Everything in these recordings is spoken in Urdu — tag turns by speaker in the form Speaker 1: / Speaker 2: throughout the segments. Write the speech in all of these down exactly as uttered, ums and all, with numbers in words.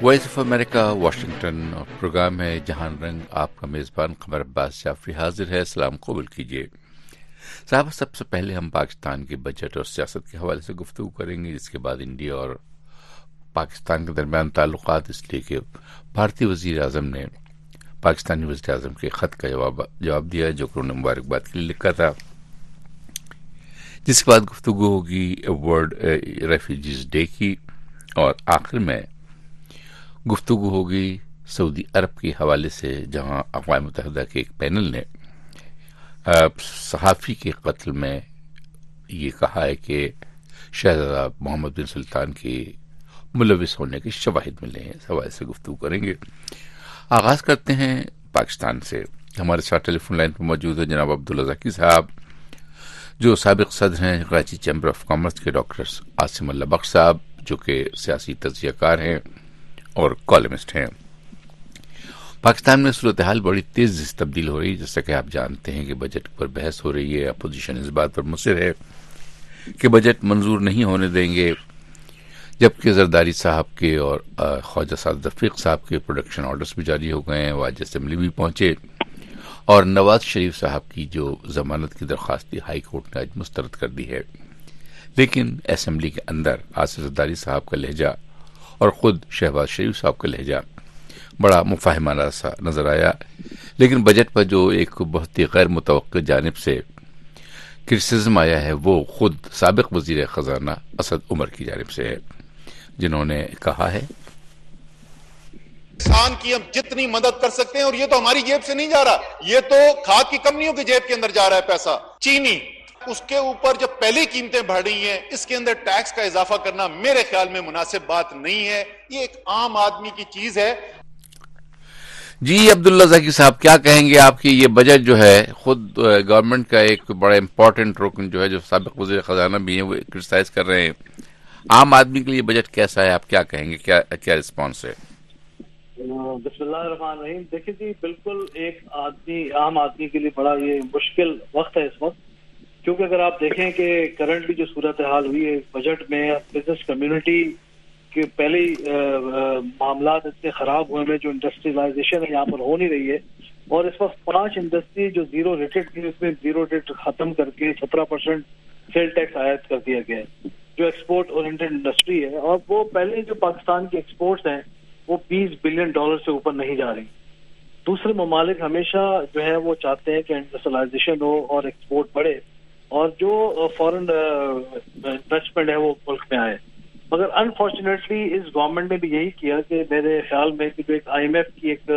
Speaker 1: وائس آف امریکہ واشنگٹن اور پروگرام ہے جہان رنگ. آپ کا میزبان قمر عباس جعفری حاضر ہے. سلام قبول کیجیے. صاحب سب سے پہلے ہم پاکستان کے بجٹ اور سیاست کے حوالے سے گفتگو کریں گے، جس کے بعد انڈیا اور پاکستان کے درمیان تعلقات، اس لیے کہ بھارتی وزیر اعظم نے پاکستانی وزیر اعظم کے خط کا جواب جواب دیا جو کہ انہوں نے مبارکباد کے لیے لکھا تھا، جس کے بعد گفتگو ہوگی ورلڈ ریفیوجیز ڈے کی، اور آخر میں گفتگو ہوگی سعودی عرب کے حوالے سے، جہاں اقوام متحدہ کے ایک پینل نے صحافی کے قتل میں یہ کہا ہے کہ شہزادہ محمد بن سلطان کے ملوث ہونے کے شواہد ملے ہیں. اس حوالے سے گفتگو کریں گے. آغاز کرتے ہیں پاکستان سے. ہمارے ساتھ ٹیلی فون لائن پر موجود ہے جناب عبداللہ ذکی صاحب، جو سابق صدر ہیں کراچی چیمبر آف کامرس کے، ڈاکٹر عاصم اللہ بخش صاحب جو کہ سیاسی تجزیہ کار ہیں اور کالمسٹ ہیں. پاکستان میں صورتحال بڑی تیزی سے تبدیل ہو رہی ہے، جیسا کہ آپ جانتے ہیں کہ بجٹ پر بحث ہو رہی ہے. اپوزیشن اس بات پر مصر ہے کہ بجٹ منظور نہیں ہونے دیں گے، جبکہ زرداری صاحب کے اور خواجہ سعد رفیق صاحب کے پروڈکشن آرڈرز بھی جاری ہو گئے ہیں، وہ آج اسمبلی بھی پہنچے، اور نواز شریف صاحب کی جو ضمانت کی درخواست تھی ہائی کورٹ نے آج مسترد کر دی ہے. لیکن اسمبلی کے اندر آصف زرداری صاحب کا لہجہ اور خود شہباز شریف صاحب کا لہجہ بڑا مفاہمانہ سا نظر آیا. لیکن بجٹ پر جو ایک بہت ہی غیر متوقع جانب سے کرٹیسزم آیا ہے وہ خود سابق وزیر خزانہ اسد عمر کی جانب سے ہے، جنہوں نے کہا ہے
Speaker 2: کسان کی ہم جتنی مدد کر سکتے ہیں، اور یہ تو ہماری جیب سے نہیں جا رہا، یہ تو کھاد کی کمپنیوں کی جیب کے اندر جا رہا ہے پیسہ. چینی اس کے اوپر جب پہلی قیمتیں بڑھ رہی ہیں، اس کے اندر ٹیکس کا اضافہ کرنا میرے خیال میں مناسب بات نہیں ہے. یہ ایک عام آدمی کی چیز ہے.
Speaker 1: جی عبداللہ ذکی صاحب، کیا کہیں گے آپ کی یہ بجٹ جو ہے خود گورنمنٹ کا ایک بڑا امپورٹنٹ رکن جو ہے، جو سابق وزیر خزانہ بھی ہیں، وہ کرٹیسائز کر رہے ہیں. عام آدمی کے لیے بجٹ کیسا ہے، آپ کیا کہیں گے، کیا کیا رسپانس ہے؟
Speaker 3: بسم اللہ الرحمن الرحیم. دیکھیں جی، بالکل ایک آدمی عام آدمی کے لیے بڑا یہ مشکل وقت ہے اس وقت، کیونکہ اگر آپ دیکھیں کہ کرنٹلی جو صورتحال ہوئی ہے بجٹ میں، بزنس کمیونٹی کے پہلے معاملات اتنے خراب ہوئے میں، جو انڈسٹریلائزیشن ہے یہاں پر ہو نہیں رہی ہے، اور اس وقت پانچ انڈسٹری جو زیرو ریٹڈ تھی اس میں زیرو ریٹ ختم کر کے سترہ پرسینٹ سیل ٹیکس عائد کر دیا گیا ہے، جو ایکسپورٹ اورینٹڈ انڈسٹری ہے. اور وہ پہلے جو پاکستان کے ایکسپورٹس ہیں وہ بیس بلین ڈالر سے اوپر نہیں جا رہی. دوسرے ممالک ہمیشہ جو ہے وہ چاہتے ہیں کہ انڈسٹریلائزیشن ہو اور ایکسپورٹ بڑھے اور جو فورن انویسٹمنٹ ہے وہ ملک میں آئے. مگر انفارچونیٹلی اس گورنمنٹ نے بھی یہی کیا کہ میرے خیال میں کہ جو ایک آئی ایم ایف کی ایک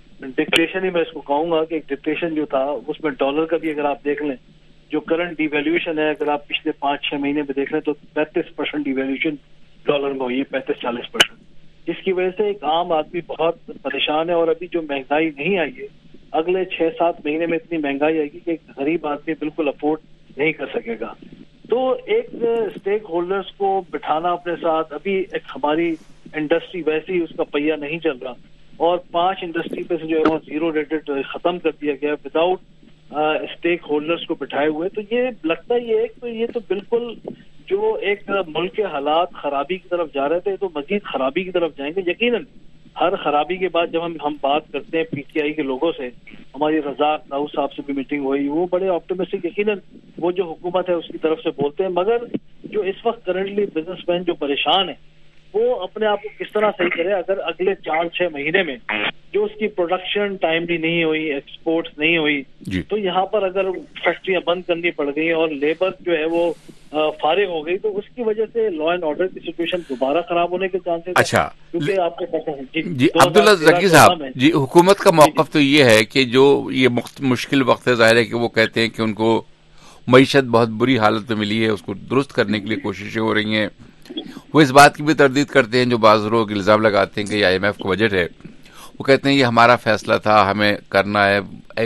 Speaker 3: ڈکٹیشن ہی میں اس کو کہوں گا کہ ایک ڈکٹیشن جو تھا اس میں ڈالر کا بھی اگر آپ دیکھ لیں، جو کرنٹ ڈی ویلیویشن ہے، اگر آپ پچھلے پانچ چھ مہینے میں دیکھ لیں تو پینتیس پرسینٹ ڈی ویلیویشن ڈالر میں ہوئی ہے، پینتیس چالیس پرسینٹ. جس کی وجہ سے ایک عام آدمی بہت پریشان ہے. اور ابھی جو مہنگائی نہیں آئی ہے، اگلے چھ سات مہینے میں اتنی مہنگائی آئے گی کہ ایک غریب آدمی بالکل افورڈ نہیں کر سکے گا. تو ایک اسٹیک ہولڈرز کو بٹھانا اپنے ساتھ، ابھی ایک ہماری انڈسٹری ویسے ہی اس کا پہیہ نہیں چل رہا، اور پانچ انڈسٹری پہ سے جو ہے وہ زیرو ریٹڈ ختم کر دیا گیا وداؤٹ اسٹیک ہولڈرز کو بٹھائے ہوئے. تو یہ لگتا ہی ہے کہ یہ تو بالکل جو ایک ملک کے حالات خرابی کی طرف جا رہے تھے تو مزید خرابی کی طرف جائیں گے. یقیناً ہر خرابی کے بعد جب ہم ہم بات کرتے ہیں پی ٹی آئی کے لوگوں سے، ہماری رزاق راؤ صاحب سے بھی میٹنگ ہوئی، وہ بڑے آپٹیمسٹک یقیناً وہ جو حکومت ہے اس کی طرف سے بولتے ہیں. مگر جو اس وقت کرنٹلی بزنس مین جو پریشان ہے وہ اپنے آپ کو کس طرح صحیح کرے اگر اگلے چار چھ مہینے میں جو اس کی پروڈکشن ٹائملی نہیں ہوئی، ایکسپورٹس نہیں ہوئی جی. تو یہاں پر اگر فیکٹریاں بند کرنی پڑ گئی اور لیبر جو ہے وہ فارغ ہو گئی تو اس کی وجہ سے لا اینڈ آرڈر کی سچویشن دوبارہ خراب ہونے کے چانسز.
Speaker 1: اچھا،
Speaker 3: کیونکہ آپ کو پتہ ہے
Speaker 1: جی عبداللہ ذکی صاحب، جی حکومت کا موقف تو یہ ہے کہ جو یہ مشکل وقت ہے، ظاہر ہے کہ وہ کہتے ہیں کہ ان کو معیشت بہت بری حالت میں ملی ہے، اس کو درست کرنے کے لیے کوششیں ہو رہی ہیں. وہ اس بات کی بھی تردید کرتے ہیں جو بعض لوگ الزام لگاتے ہیں کہ یہ آئی ایم ایف کا بجٹ ہے، وہ کہتے ہیں یہ ہمارا فیصلہ تھا، ہمیں کرنا ہے،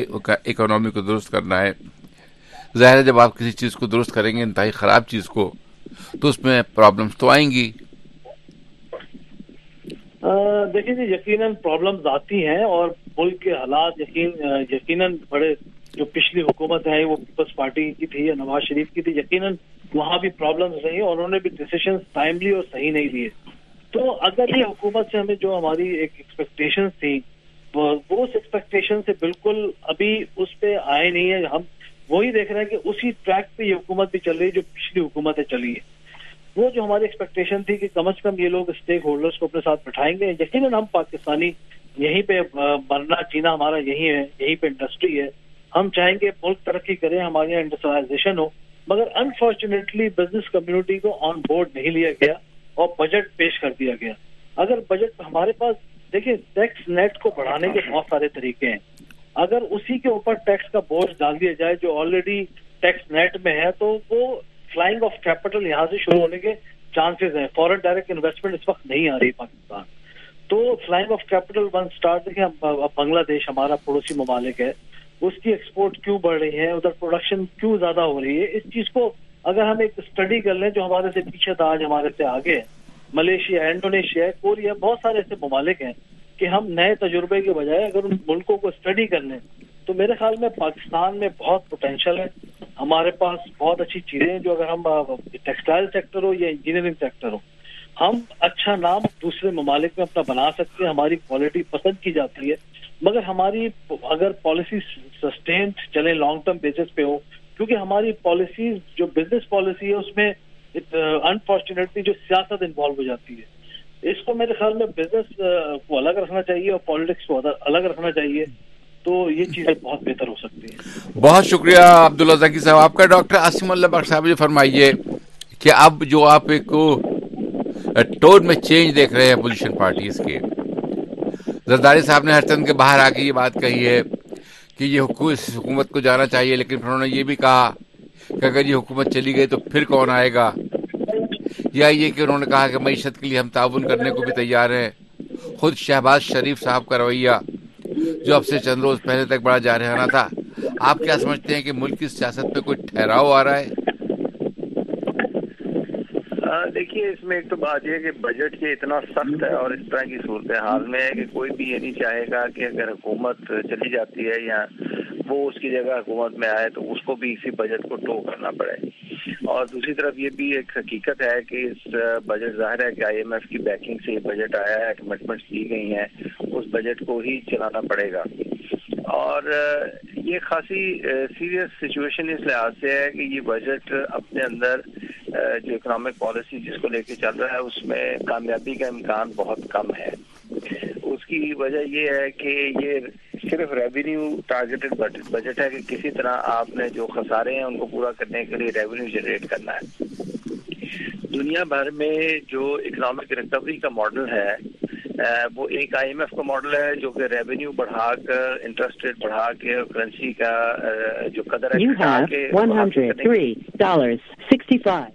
Speaker 1: اکنامی کو درست کرنا ہے. ظاہر ہے جب آپ کسی چیز کو درست کریں گے، انتہائی خراب چیز کو، تو اس میں پرابلمس تو آئیں گی.
Speaker 3: دیکھیں جی، یقیناً پرابلمز آتی ہیں اور ملک کے حالات یقین یقیناً بڑے، جو پچھلی حکومت ہے وہ پیپلز پارٹی کی تھی یا نواز شریف کی تھی، یقیناً وہاں بھی پرابلمز رہی اور انہوں نے بھی ڈیسیشنز ٹائملی اور صحیح نہیں لیے. تو اگر یہ حکومت سے ہمیں جو ہماری ایک ایکسپیکٹیشن تھی وہ اس ایکسپیکٹیشن سے بالکل ابھی اس پہ آئے نہیں ہے. ہم وہی دیکھ رہے ہیں کہ اسی ٹریک پہ یہ حکومت بھی چل رہی ہے جو پچھلی حکومتیں چلی ہے. وہ جو ہماری ایکسپیکٹیشن تھی کہ کم از کم یہ لوگ اسٹیک ہولڈرز کو اپنے ساتھ بٹھائیں گے. یقیناً ہم پاکستانی یہیں پہ مرنا جینا ہمارا یہی ہے, یہیں پہ انڈسٹری ہے, ہم چاہیں گے ملک ترقی کرے, ہمارے یہاں انڈسٹریلائزیشن ہو, مگر انفارچونیٹلی بزنس کمیونٹی کو آن بورڈ نہیں لیا گیا اور بجٹ پیش کر دیا گیا. اگر بجٹ ہمارے پاس دیکھیں ٹیکس نیٹ کو بڑھانے کے بہت سارے طریقے ہیں, اگر اسی کے اوپر ٹیکس کا بوجھ ڈال دیا جائے جو آلریڈی ٹیکس نیٹ میں ہے تو وہ فلائنگ آف کیپٹل یہاں سے شروع ہونے کے چانسز ہیں. فورن ڈائریکٹ انویسٹمنٹ اس وقت نہیں آ رہی پاکستان, تو flying of capital one start دیکھیں. بنگلہ دیش ہمارا پڑوسی ممالک ہے, اس کی ایکسپورٹ کیوں بڑھ رہی ہے, ادھر پروڈکشن کیوں زیادہ ہو رہی ہے, اس چیز کو اگر ہم ایک اسٹڈی کر لیں جو ہمارے سے پیچھے تھا آج ہمارے سے آگے ہے, ملیشیا, انڈونیشیا, کوریا, بہت سارے ایسے ممالک ہیں کہ ہم نئے تجربے کے بجائے اگر ان ملکوں کو اسٹڈی کر لیں تو میرے خیال میں پاکستان میں بہت پوٹینشیل ہے. ہمارے پاس بہت اچھی چیزیں ہیں جو اگر ہم ٹیکسٹائل سیکٹر ہو یا انجینئرنگ سیکٹر ہو, ہم اچھا نام دوسرے ممالک میں اپنا بنا سکتے ہیں. ہماری کوالٹی پسند کی جاتی ہے, مگر ہماری اگر پالیسی سسٹینڈ چلے لانگ ٹرم بیسس پہ ہو, کیونکہ ہماری پالیسیز جو بزنس پالیسی ہے اس میں انفارچونیٹلی جو سیاست انوالو ہو جاتی ہے, اس کو میرے خیال میں بزنس کو الگ رکھنا چاہیے اور پالیٹکس کو الگ رکھنا چاہیے, تو یہ چیزیں بہت بہتر ہو سکتی ہیں.
Speaker 1: بہت شکریہ عبداللہ ذکی صاحب آپ کا. ڈاکٹر عاصم اللہ بخش صاحب, یہ فرمائیے کہ اب جو آپ ایک ٹون میں چینج دیکھ رہے ہیں اپوزیشن پارٹیز کے, زرداری صاحب نے ہر چند کے باہر آ کے یہ بات کہی ہے کہ یہ حکومت کو جانا چاہیے, لیکن پھر انہوں نے یہ بھی کہا کہ اگر یہ حکومت چلی گئی تو پھر کون آئے گا, یا یہ کہ انہوں نے کہا کہ معیشت کے لیے ہم تعاون کرنے کو بھی تیار ہیں. خود شہباز شریف صاحب کا رویہ جو اب سے چند روز پہلے تک بڑا جارحانہ تھا, آپ کیا سمجھتے ہیں کہ ملک کی سیاست میں کوئی ٹھہراؤ آ رہا ہے؟
Speaker 4: دیکھیے اس میں ایک تو بات یہ ہے کہ بجٹ یہ اتنا سخت ہے اور اس طرح کی صورتحال میں ہے کہ کوئی بھی یہ نہیں چاہے گا کہ اگر حکومت چلی جاتی ہے یا وہ اس کی جگہ حکومت میں آئے تو اس کو بھی اسی بجٹ کو ٹو کرنا پڑے. اور دوسری طرف یہ بھی ایک حقیقت ہے کہ اس بجٹ ظاہر ہے کہ آئی ایم ایف کی بیکنگ سے یہ بجٹ آیا ہے, کمٹمنٹس دی گئی ہیں, اس بجٹ کو ہی چلانا پڑے گا. اور یہ خاصی سیریس سچویشن اس لحاظ سے ہے کہ یہ بجٹ اپنے اندر جو اکنامک پالیسی جس کو لے کے چل رہا ہے اس میں کامیابی کا امکان بہت کم ہے. اس کی وجہ یہ ہے کہ یہ صرف ریونیو ٹارگیٹڈ بجٹ ہے کہ کسی طرح آپ نے جو خسارے ہیں ان کو پورا کرنے کے لیے ریونیو جنریٹ کرنا ہے. دنیا بھر میں جو اکنامک ریکوری کا ماڈل ہے وہ ایک آئی ایم ایف کا ماڈل ہے جو کہ ریونیو بڑھا کر انٹرسٹ ریٹ بڑھا کے کرنسی کا جو قدر ہے گھٹا کے
Speaker 5: one hundred three dollars and sixty-five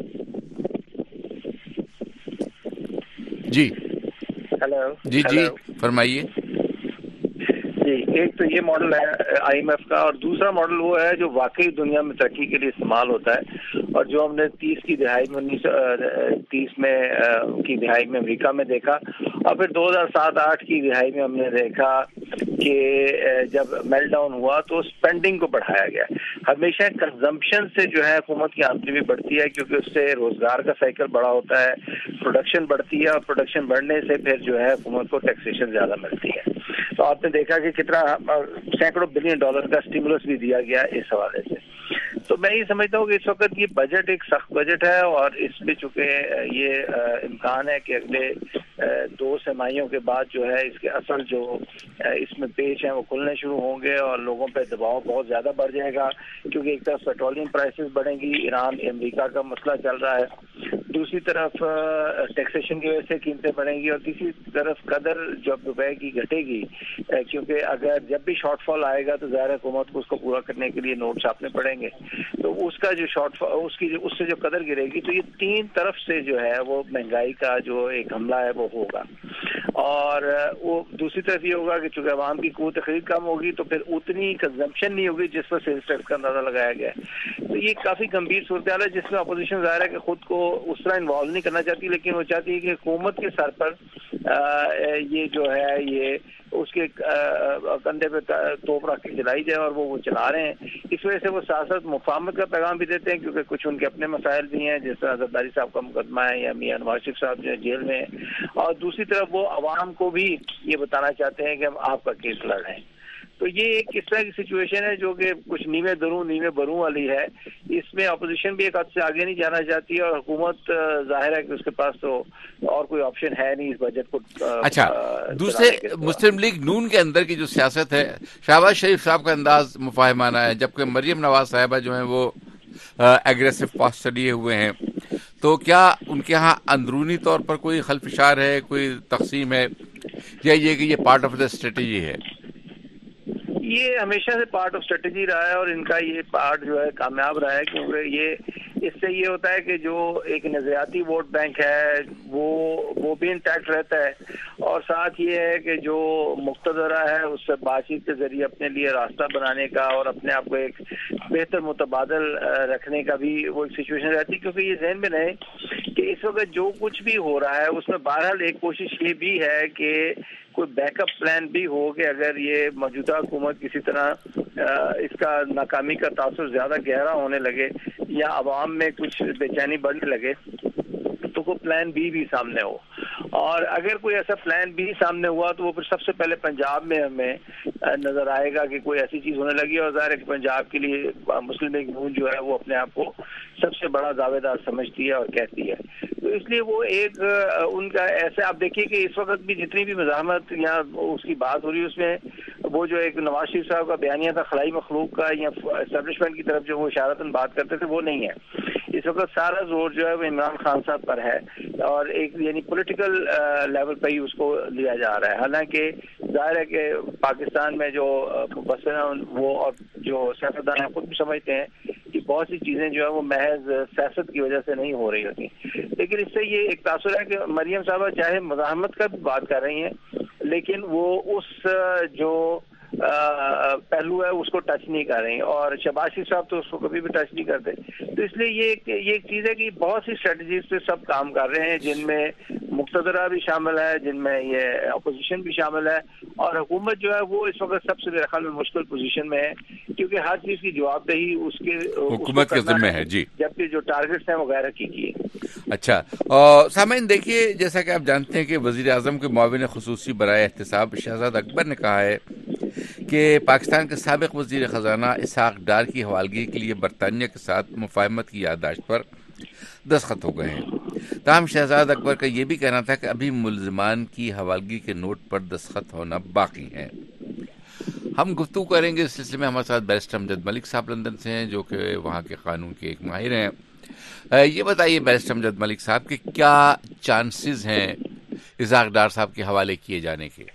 Speaker 1: جی
Speaker 4: ہیلو
Speaker 1: جی جی فرمائیے.
Speaker 4: جی ایک تو یہ ماڈل ہے آئی ایم ایف کا, اور دوسرا ماڈل وہ ہے جو واقعی دنیا میں ترقی کے لیے استعمال ہوتا ہے اور جو ہم نے تیس کی دہائی میں انیس تیس میں کی دہائی میں امریکہ میں دیکھا اور پھر دو ہزار سات آٹھ کی دہائی میں ہم نے دیکھا کہ جب میلٹ ڈاؤن ہوا تو اسپینڈنگ کو بڑھایا گیا. ہمیشہ کنزمپشن سے جو ہے حکومت کی آمدنی بھی بڑھتی ہے کیونکہ اس سے روزگار کا سائیکل بڑا ہوتا ہے, پروڈکشن بڑھتی ہے اور پروڈکشن بڑھنے سے پھر جو ہے حکومت کو ٹیکسیشن زیادہ ملتی ہے. تو آپ نے دیکھا کہ کتنا سینکڑوں بلین ڈالر کا اسٹیمولس بھی دیا گیا اس حوالے سے. تو میں یہ سمجھتا ہوں کہ اس وقت یہ بجٹ ایک سخت بجٹ ہے اور اس میں چونکہ یہ امکان ہے کہ اگلے دو سرمائیوں کے بعد جو ہے اس کے اصل جو اس میں پیچ ہیں وہ کھلنے شروع ہوں گے اور لوگوں پہ دباؤ بہت زیادہ بڑھ جائے گا کیونکہ ایک طرف پیٹرولیم پرائسز بڑھیں گی, ایران امریکہ کا مسئلہ چل رہا ہے, دوسری طرف ٹیکسیشن کی وجہ سے قیمتیں بڑھیں گی اور تیسری طرف قدر جب روپے کی گھٹے گی کیونکہ اگر جب بھی شارٹ فال آئے گا تو ظاہر حکومت کو اس کو پورا کرنے کے لیے نوٹ چھاپنے پڑیں گے, تو اس کا جو شارٹ فال اس کی جو اس سے جو قدر گرے گی تو یہ تین طرف سے جو ہے وہ مہنگائی کا جو ایک حملہ ہے وہ ہوگا. اور وہ دوسری طرف یہ ہوگا کہ چونکہ عوام کی قوت خرید کم ہوگی تو پھر اتنی کنزمپشن نہیں ہوگی جس پر سیلز ٹیکس کا اندازہ لگایا گیا ہے. تو یہ کافی گمبھیر صورتحال ہے جس میں اپوزیشن ظاہر ہے کہ خود کو اس طرح انوالو نہیں کرنا چاہتی لیکن وہ چاہتی ہے کہ حکومت کے سر پر یہ جو ہے یہ اس کے کندھے پہ توپ رکھ کے چلائی جائے اور وہ وہ چلا رہے ہیں. اس وجہ سے وہ سیاست مفاہمت کا پیغام بھی دیتے ہیں کیونکہ کچھ ان کے اپنے مسائل بھی ہیں جس طرح زرداری صاحب کا مقدمہ ہے یا میاں نواز شریف صاحب جو ہے جیل میں ہیں, اور دوسری طرف وہ عوام کو بھی یہ بتانا چاہتے ہیں کہ ہم آپ کا کیس لڑ رہے ہیں. تو یہ ایک اس طرح کی سچویشن ہے جو کہ کچھ نیمے دروں نیمے بروں والی ہے. اس میں اپوزیشن بھی ایک حد سے آگے نہیں جانا چاہتی اور حکومت ظاہر ہے کہ اس کے پاس تو اور کوئی آپشن ہے نہیں اس بجٹ کو.
Speaker 1: اچھا, دوسرے مسلم لیگ نون کے اندر کی جو سیاست ہے, شہباز شریف صاحب کا انداز مفاہمانہ ہے جبکہ مریم نواز صاحبہ جو ہیں وہ ایگریسو پاسٹر لیے ہوئے ہیں. تو کیا ان کے ہاں اندرونی طور پر کوئی خلفشار ہے, کوئی تقسیم ہے, یا یہ کہ یہ پارٹ آف دا اسٹریٹجی ہے؟
Speaker 4: یہ ہمیشہ سے پارٹ آف اسٹریٹجی رہا ہے اور ان کا یہ پارٹ جو ہے کامیاب رہا ہے کیونکہ یہ اس سے یہ ہوتا ہے کہ جو ایک نظریاتی ووٹ بینک ہے وہ وہ بھی انٹیکٹ رہتا ہے, اور ساتھ یہ ہے کہ جو مقتدرہ ہے اس سے بات چیت کے ذریعے اپنے لیے راستہ بنانے کا اور اپنے آپ کو ایک بہتر متبادل رکھنے کا بھی وہ ایک سچویشن رہتی ہے. کیونکہ یہ ذہن میں رہے کہ اس وقت جو کچھ بھی ہو رہا ہے اس میں بہرحال ایک کوشش یہ بھی ہے کہ کوئی بیک اپ پلان بھی ہو کہ اگر یہ موجودہ حکومت کسی طرح اس کا ناکامی کا تاثر زیادہ گہرا ہونے لگے یا عوام میں کچھ بے چینی بڑھنے لگے تو کوئی پلان بی بھی سامنے ہو. اور اگر کوئی ایسا پلان بی سامنے ہوا تو وہ پھر سب سے پہلے پنجاب میں ہمیں نظر آئے گا کہ کوئی ایسی چیز ہونے لگی, اور ظاہر ہے کہ پنجاب کے لیے مسلم لیگ نون جو ہے وہ اپنے آپ کو سب سے بڑا دعوے دار سمجھتی ہے اور کہتی ہے. تو اس لیے وہ ایک ان کا ایسے آپ دیکھیے کہ اس وقت بھی جتنی بھی مزاحمت یا اس کی بات ہو رہی ہے اس میں وہ جو ایک نواز شریف صاحب کا بیانیہ تھا خلائی مخلوق کا یا اسٹیبلشمنٹ کی طرف جو وہ اشارتاً بات کرتے تھے وہ نہیں ہے. اس وقت سارا زور جو ہے وہ عمران خان صاحب پر ہے اور ایک یعنی پولیٹیکل لیول پہ ہی اس کو لیا جا رہا ہے. حالانکہ ظاہر ہے کہ پاکستان میں جو مبصر ہیں وہ اور جو سیاستدان ہیں خود بھی سمجھتے ہیں کہ بہت سی چیزیں جو ہے وہ محض سیاست کی وجہ سے نہیں ہو رہی ہوتی. لیکن اس سے یہ ایک تاثر ہے کہ مریم صاحبہ چاہے مزاحمت کا بھی بات کر رہی ہیں لیکن وہ اس جو پہلو ہے اس کو ٹچ نہیں کر رہی, اور شہباز شریف صاحب تو اس کو کبھی بھی ٹچ نہیں کرتے. تو اس لیے یہ یہ ایک چیز ہے کہ بہت سی اسٹریٹجیز پہ سب کام کر رہے ہیں جن میں مقتدرہ بھی شامل ہے, جن میں یہ اپوزیشن بھی شامل ہے, اور حکومت جو ہے وہ اس وقت سب سے میرے خیال میں مشکل پوزیشن میں ہے کیونکہ ہر چیز کی جواب دہی اس کے
Speaker 1: حکومت کے ذمہ ہے. جی,
Speaker 4: جبکہ جو ٹارگیٹس ہیں وہ غیر حقیقی ہے.
Speaker 1: اچھا, سامعین دیکھیے جیسا کہ آپ جانتے ہیں کہ وزیر اعظم کے معاون خصوصی برائے احتساب شہزاد اکبر نے کہا ہے کہ پاکستان کے سابق وزیر خزانہ اسحاق ڈار کی حوالگی کے لیے برطانیہ کے ساتھ مفاہمت کی یادداشت پر دستخط ہو گئے ہیں. تاہم شہزاد اکبر کا یہ بھی کہنا تھا کہ ابھی ملزمان کی حوالگی کے نوٹ پر دستخط ہونا باقی ہیں. ہم گفتگو کریں گے اس سلسلے میں. ہمارے ساتھ بیرسٹر امجد ملک صاحب لندن سے ہیں جو کہ وہاں کے قانون کے ایک ماہر ہیں. یہ بتائیے بیرسٹر امجد ملک صاحب کہ کیا چانسز ہیں اسحاق ڈار صاحب کے حوالے کیے جانے کے؟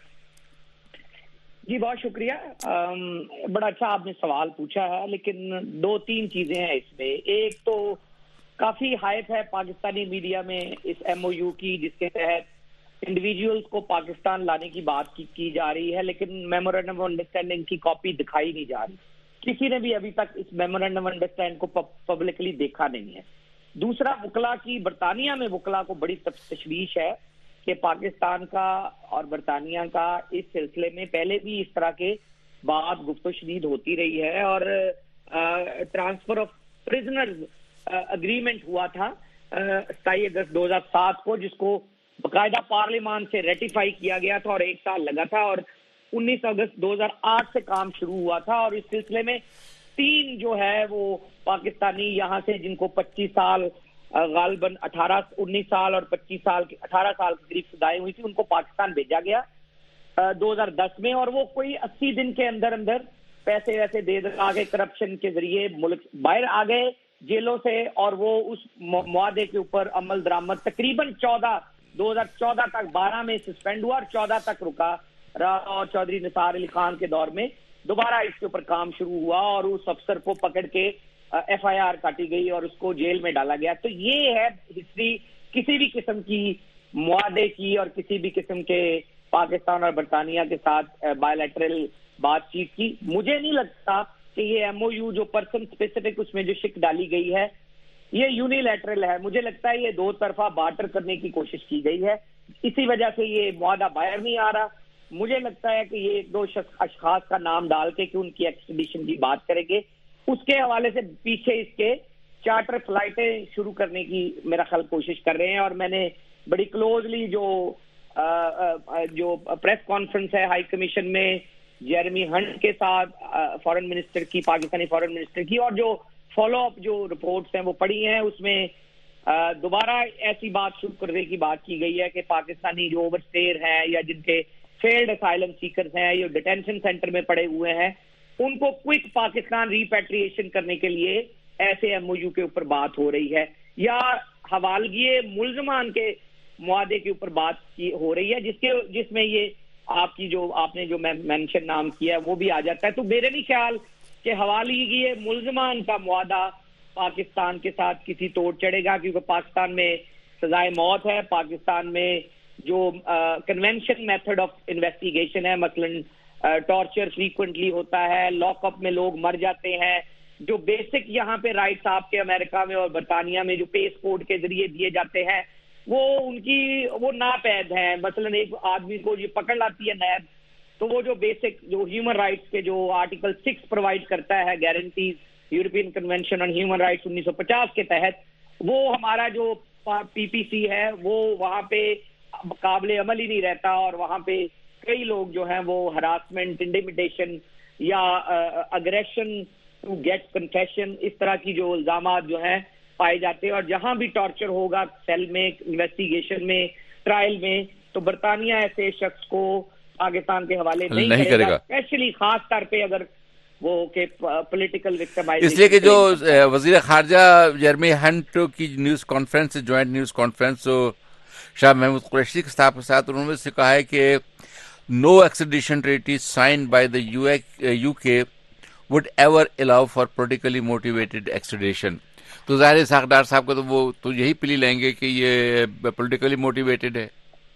Speaker 6: جی بہت شکریہ, بڑا اچھا آپ نے سوال پوچھا ہے, لیکن دو تین چیزیں ہیں اس میں. ایک تو کافی ہائپ ہے پاکستانی میڈیا میں اس ایم او یو کی جس کے تحت انڈیویجولز کو پاکستان لانے کی بات کی, کی جا رہی ہے, لیکن میمورینڈم آف انڈرسٹینڈنگ کی کاپی دکھائی نہیں جا رہی. کسی نے بھی ابھی تک اس میمورینڈم آف انڈرسٹینڈ کو پبلکلی دیکھا نہیں ہے. دوسرا, وکلا کی برطانیہ میں وکلا کو بڑی تشویش ہے کہ پاکستان کا اور برطانیہ کا اس سلسلے میں پہلے بھی اس طرح کے بات گفت و شنید ہوتی رہی ہے, اور ٹرانسفر آف پرزنرز اگریمنٹ ہوا تھا ستائیس اگست دو ہزار سات کو, جس کو باقاعدہ پارلیمان سے ریٹیفائی کیا گیا تھا اور ایک سال لگا تھا, اور انیس اگست دو ہزار آٹھ سے کام شروع ہوا تھا. اور اس سلسلے میں تین جو ہے وہ پاکستانی یہاں سے جن کو پچیس سال غالباً اٹھارہ انیس سال اور پچیس سال کے اٹھارہ سال کے قریب سدائے ہوئی تھی, ان کو پاکستان بھیجا گیا دو ہزار دس میں, اور وہ کوئی اسی دن کے اندر اندر پیسے ویسے دے آگے کرپشن کے ذریعے ملک باہر آ گئے جیلوں سے, اور وہ اس معاہدے کے اوپر عمل درآمد تقریباً چودہ دو ہزار چودہ تک بارہ میں سسپینڈ ہوا اور چودہ تک رکا رہا, اور چودھری نثار علی خان کے دور میں دوبارہ اس کے اوپر کام شروع ہوا اور اس افسر کو پکڑ کے ایف آئی آر کاٹی گئی اور اس کو جیل میں ڈالا گیا. تو یہ ہے ہسٹری کسی بھی قسم کی معاہدے کی اور کسی بھی قسم کے پاکستان اور برطانیہ کے ساتھ بائیلیٹرل بات چیت کی. مجھے نہیں لگتا کہ یہ ایم او یو جو پرسن اسپیسیفک اس میں جو شک ڈالی گئی ہے یہ یونیلیٹرل ہے. مجھے لگتا ہے یہ دو طرفہ بارٹر کرنے کی کوشش کی گئی ہے, اسی وجہ سے یہ معاہدہ باہر نہیں آ رہا. مجھے لگتا ہے کہ یہ ایک دو شخص اشخاص کا نام ڈال کے کہ ان کی ایکسٹریڈیشن کی بات کریں گے، اس کے حوالے سے پیچھے اس کے چارٹر فلائٹیں شروع کرنے کی میرا خیال کوشش کر رہے ہیں. اور میں نے بڑی کلوزلی جو جو پریس کانفرنس ہے ہائی کمیشن میں جیرمی ہنٹ کے ساتھ فارن منسٹر کی، پاکستانی فارن منسٹر کی، اور جو فالو اپ جو رپورٹس ہیں وہ پڑھی ہیں، اس میں دوبارہ ایسی بات شروع کرنے کی بات کی گئی ہے کہ پاکستانی جو اوور اسٹیئر ہیں یا جن کے فیلڈ اسائلم سیکرز ہیں یا ڈیٹینشن سینٹر میں پڑے ہوئے ہیں، ان کو کوئک پاکستان ریپیٹریشن کرنے کے لیے ایسے ایم او یو کے اوپر بات ہو رہی ہے، یا حوالگی ملزمان کے معاہدے کے اوپر بات کی ہو رہی ہے، جس کے جس میں یہ آپ کی جو آپ نے جو مینشن نام کیا ہے وہ بھی آ جاتا ہے. تو میرے نہیں خیال کہ حوالگی ملزمان کا معاہدہ پاکستان کے ساتھ کسی توڑ چڑھے گا، کیونکہ پاکستان میں سزائے موت ہے، پاکستان میں جو کنونشن میتھڈ آف انویسٹیگیشن ہے، مثلا ٹارچر فریکوینٹلی ہوتا ہے، لاک اپ میں لوگ مر جاتے ہیں، جو بیسک یہاں پہ رائٹس آپ کے امریکہ میں اور برطانیہ میں جو پیس کوڈ کے ذریعے دیے جاتے ہیں وہ ان کی وہ ناپید ہیں. مثلا ایک آدمی کو یہ پکڑ لاتی ہے نیب، تو وہ جو بیسک جو ہیومن رائٹس کے جو آرٹیکل سکس پرووائڈ کرتا ہے guarantees European convention on human rights انیس سو پچاس کے تحت، وہ ہمارا جو پی پی سی ہے وہ وہاں پہ قابل عمل ہی نہیں رہتا، اور وہاں پہ کئی لوگ جو ہیں وہ ہراسمنٹ، انٹیمیڈیشن یا اگریشن ٹو گیٹ کنفیشن، اس طرح کی جو الزامات جو ہیں پائے جاتے ہیں. اور جہاں بھی ٹارچر ہوگا سیل میں، انویسٹیگیشن میں، ٹرائل میں، تو برطانیہ ایسے شخص کو پاکستان کے حوالے نہیں, نہیں کرے گا، اسپیشلی خاص طور پہ اگر وہ کہ پولیٹیکل وکٹمائزیشن.
Speaker 1: اس لیے کہ جو وزیر خارجہ جیرمی ہنٹ کی news conference, joint news conference Shah Mahmood Qureshi کے صاحب کے ساتھ، انہوں نے سے کہا ہے کہ no extradition treaty signed by the U K would ever allow for politically motivated extradition. تو ظاہر ہے اسحاق ڈار صاحب کا تو وہ تو یہی پلی لیں گے کہ یہ پولیٹیکلی موٹیویٹڈ ہے.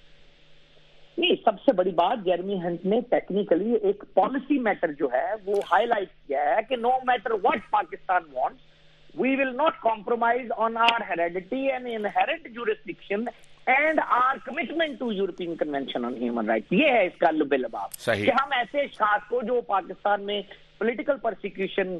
Speaker 6: نہیں، سب سے بڑی بات جیرمی ہنٹ نے ٹیکنیکلی ایک پالیسی میٹر جو ہے وہ ہائی لائٹ کیا ہے کہ no matter what Pakistan wants, we will not compromise on our hereditary and inherent jurisdiction and our commitment to European convention on human rights. یہ ہے اس کا لب لباب کہ ہم ایسے اشخاص کو جو پاکستان میں پولیٹیکل پرسیکیوشن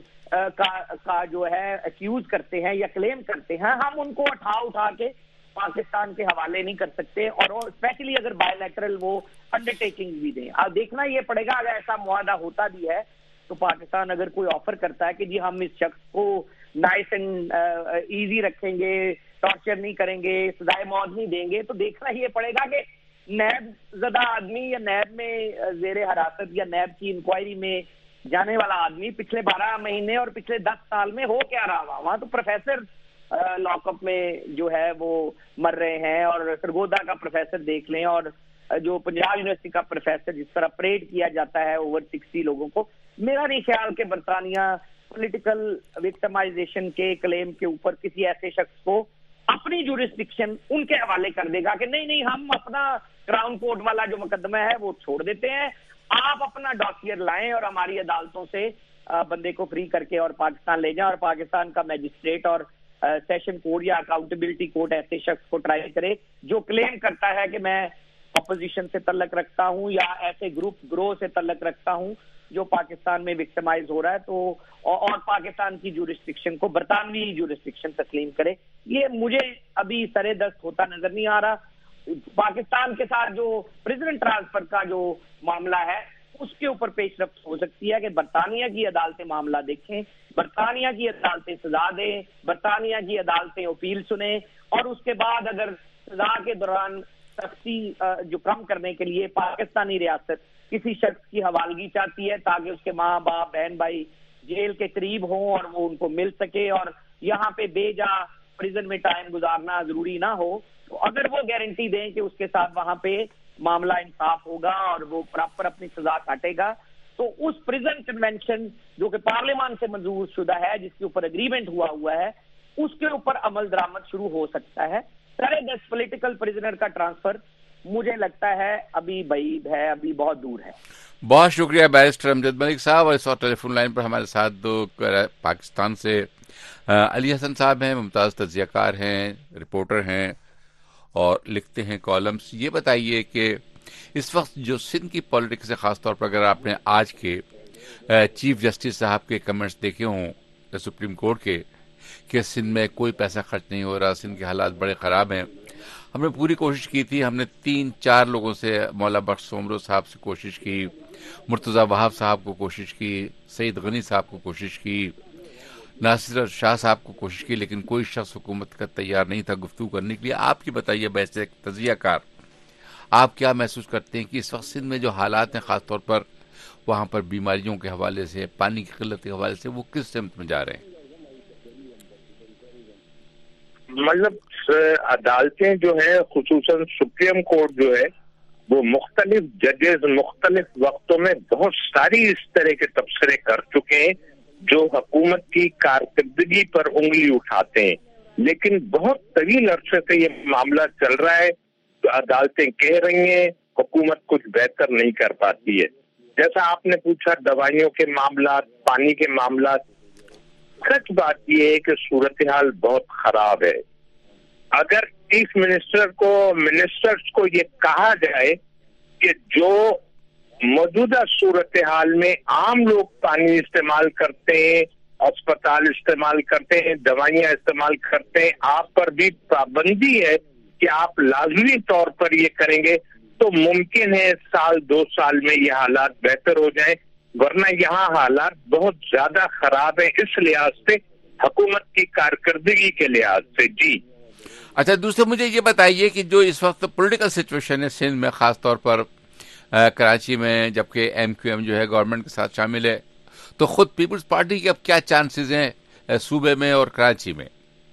Speaker 6: کا جو ہے ایکیوز کرتے ہیں یا کلیم کرتے ہیں، ہم ان کو اٹھا اٹھا کے پاکستان کے حوالے نہیں کر سکتے، اور اسپیشلی اگر بائی لیٹرل وہ انڈر ٹیکنگ بھی دیں. اب دیکھنا یہ پڑے گا اگر ایسا معاہدہ ہوتا بھی ہے تو پاکستان اگر کوئی آفر کرتا ہے کہ جی ہم اس شخص کو نائس اینڈ ایزی رکھیں گے، ٹارچر نہیں کریں گے، سزائے موت نہیں دیں گے، تو دیکھنا یہ پڑے گا کہ نیب زدہ آدمی یا نیب میں زیر حراست یا نیب کی انکوائری میں جانے والا آدمی پچھلے بارہ مہینے اور پچھلے دس سال میں ہو کیا رہا ہوا. وہاں تو پروفیسر لاک اپ میں جو ہے وہ مر رہے ہیں، اور سرگودا کا پروفیسر دیکھ لیں، اور جو پنجاب یونیورسٹی کا پروفیسر جس طرح پریڈ کیا جاتا ہے اوور سکسٹی لوگوں کو. میرا نہیں خیال کہ برطانیہ پولیٹیکل وکٹمائزیشن کے کلیم کے اوپر کسی ایسے شخص کو اپنی جورسڈکشن ان کے حوالے کر دے گا کہ نہیں نہیں ہم اپنا کراؤن کورٹ والا جو مقدمہ ہے وہ چھوڑ دیتے ہیں، آپ اپنا ڈاکیئر لائیں اور ہماری عدالتوں سے بندے کو فری کر کے اور پاکستان لے جائیں، اور پاکستان کا میجسٹریٹ اور سیشن کورٹ یا اکاؤنٹیبلٹی کورٹ ایسے شخص کو ٹرائی کرے جو کلیم کرتا ہے کہ میں اپوزیشن سے تعلق رکھتا ہوں یا ایسے گروپ گروہ سے تعلق رکھتا ہوں جو پاکستان میں وکٹمائز ہو رہا ہے، تو اور پاکستان کی جورسڈکشن کو برطانوی جورسڈکشن تسلیم کرے. یہ مجھے ابھی سرے دست ہوتا نظر نہیں آ رہا. پاکستان کے ساتھ جو پریزنٹ ٹرانسفر کا جو معاملہ ہے اس کے اوپر پیش رفت ہو سکتی ہے کہ برطانیہ کی عدالتیں معاملہ دیکھیں، برطانیہ کی عدالتیں سزا دیں، برطانیہ کی عدالتیں اپیل سنیں، اور اس کے بعد اگر سزا کے دوران سختی جو کم کرنے کے لیے پاکستانی ریاست کسی شخص کی حوالگی چاہتی ہے تاکہ اس کے ماں باپ بہن بھائی جیل کے قریب ہوں اور وہ ان کو مل سکے اور یہاں پہ بے جا پریزن میں ٹائم گزارنا ضروری نہ ہو، تو اگر وہ گارنٹی دیں کہ اس کے ساتھ وہاں پہ معاملہ انصاف ہوگا اور وہ پراپر اپنی سزا کاٹے گا، تو اس پریزن کنونشن جو کہ پارلیمان سے منظور شدہ ہے، جس کے اوپر اگریمنٹ ہوا ہوا ہے، اس کے اوپر عمل درآمد شروع ہو سکتا ہے. سارے دس پولیٹیکل پریزنر کا ٹرانسفر مجھے لگتا ہے ابھی بعید ہے، ابھی بہت دور ہے.
Speaker 1: بہت شکریہ بیرسٹر امجد ملک صاحب. اور اس وقت ٹیلی فون لائن پر ہمارے ساتھ دو پاکستان سے علی حسن صاحب ہیں، ممتاز تجزیہ کار ہیں، رپورٹر ہیں اور لکھتے ہیں کالمز. یہ بتائیے کہ اس وقت جو سندھ کی پالیٹکس ہے، خاص طور پر اگر آپ نے آج کے چیف جسٹس صاحب کے کمنٹس دیکھے ہوں سپریم کورٹ کے کہ سندھ میں کوئی پیسہ خرچ نہیں ہو رہا، سندھ کے حالات بڑے خراب ہیں. ہم نے پوری کوشش کی تھی، ہم نے تین چار لوگوں سے، مولا بخش سومرو صاحب سے کوشش کی، مرتضی وہاب صاحب کو کوشش کی، سعید غنی صاحب کو کوشش کی، ناصر شاہ صاحب کو کوشش کی، لیکن کوئی شخص حکومت کا تیار نہیں تھا گفتگو کرنے کے لیے. آپ کی بتائیے ویسے ایک تجزیہ کار، آپ کیا محسوس کرتے ہیں کہ اس وقت سندھ میں جو حالات ہیں، خاص طور پر وہاں پر بیماریوں کے حوالے سے، پانی کی قلت کے حوالے سے، وہ کس سمت میں جا رہے ہیں؟
Speaker 4: مطلب عدالتیں جو ہیں، خصوصاً سپریم کورٹ جو ہے، وہ مختلف ججز مختلف وقتوں میں بہت ساری اس طرح کے تبصرے کر چکے ہیں جو حکومت کی کارکردگی پر انگلی اٹھاتے ہیں، لیکن بہت طویل عرصے سے یہ معاملہ چل رہا ہے. عدالتیں کہہ رہی ہیں حکومت کچھ بہتر نہیں کر پاتی ہے. جیسا آپ نے پوچھا دوائیوں کے معاملات، پانی کے معاملات، سچ بات یہ ہے کہ صورتحال بہت خراب ہے. اگر چیف منسٹر کو منسٹرز کو یہ کہا جائے کہ جو موجودہ صورتحال میں عام لوگ پانی استعمال کرتے ہیں، اسپتال استعمال کرتے ہیں، دوائیاں استعمال کرتے ہیں، آپ پر بھی پابندی ہے کہ آپ لازمی طور پر یہ کریں گے تو ممکن ہے سال دو سال میں یہ حالات بہتر ہو جائیں، ورنہ یہاں حالات بہت زیادہ خراب ہیں اس لحاظ سے، حکومت کی کارکردگی کے لحاظ سے. جی
Speaker 1: اچھا، دوسرے مجھے یہ بتائیے کہ جو اس وقت پولیٹیکل سچویشن ہے سندھ میں، خاص طور پر کراچی میں، جبکہ ایم کیو ایم جو ہے گورنمنٹ کے ساتھ شامل ہے، تو خود پیپلز پارٹی کے اب کیا چانسز ہیں صوبے میں اور کراچی میں؟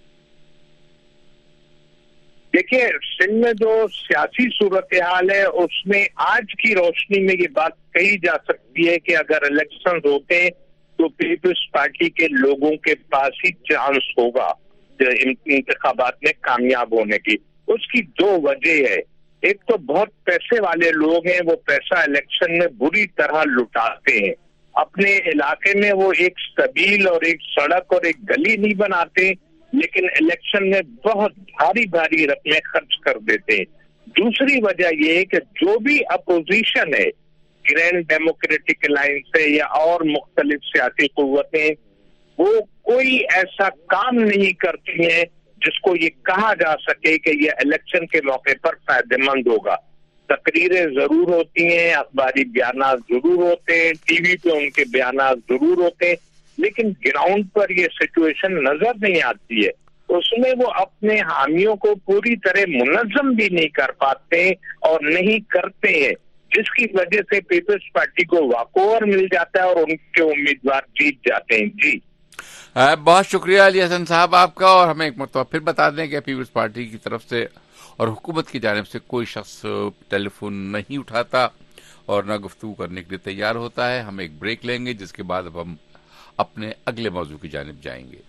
Speaker 4: دیکھیے، سندھ میں جو سیاسی صورتحال ہے اس میں آج کی روشنی میں یہ بات کہی جا سکتی ہے کہ اگر الیکشن ہوتے ہیں تو پیپلز پارٹی کے لوگوں کے پاس ہی چانس ہوگا انتخابات میں کامیاب ہونے کی. اس کی دو وجہ ہے. ایک تو بہت پیسے والے لوگ ہیں، وہ پیسہ الیکشن میں بری طرح لٹاتے ہیں. اپنے علاقے میں وہ ایک سبیل اور ایک سڑک اور ایک گلی نہیں بناتے، لیکن الیکشن میں بہت بھاری بھاری رقمیں خرچ کر دیتے ہیں. دوسری وجہ یہ ہے کہ جو بھی اپوزیشن ہے، گرینڈ ڈیموکریٹک الائنس ہے یا اور مختلف سیاسی قوتیں، وہ کوئی ایسا کام نہیں کرتی ہیں جس کو یہ کہا جا سکے کہ یہ الیکشن کے موقع پر فائدہ مند ہوگا. تقریریں ضرور ہوتی ہیں، اخباری بیانات ضرور ہوتے ہیں، ٹی وی پہ ان کے بیانات ضرور ہوتے ہیں، لیکن گراؤنڈ پر یہ سچویشن نظر نہیں آتی ہے. اس میں وہ اپنے حامیوں کو پوری طرح منظم بھی نہیں کر پاتے اور نہیں کرتے ہیں، جس کی وجہ سے پیپلز پارٹی کو واک اوور مل جاتا ہے اور ان کے امیدوار جیت جاتے ہیں. جی
Speaker 1: بہت شکریہ علی حسن صاحب آپ کا، اور ہمیں ایک مرتبہ پھر بتا دیں کہ پیپلز پارٹی کی طرف سے اور حکومت کی جانب سے کوئی شخص ٹیلی فون نہیں اٹھاتا اور نہ گفتگو کرنے کے لیے تیار ہوتا ہے. ہم ایک بریک لیں گے، جس کے بعد اب ہم اپنے اگلے موضوع کی جانب جائیں گے.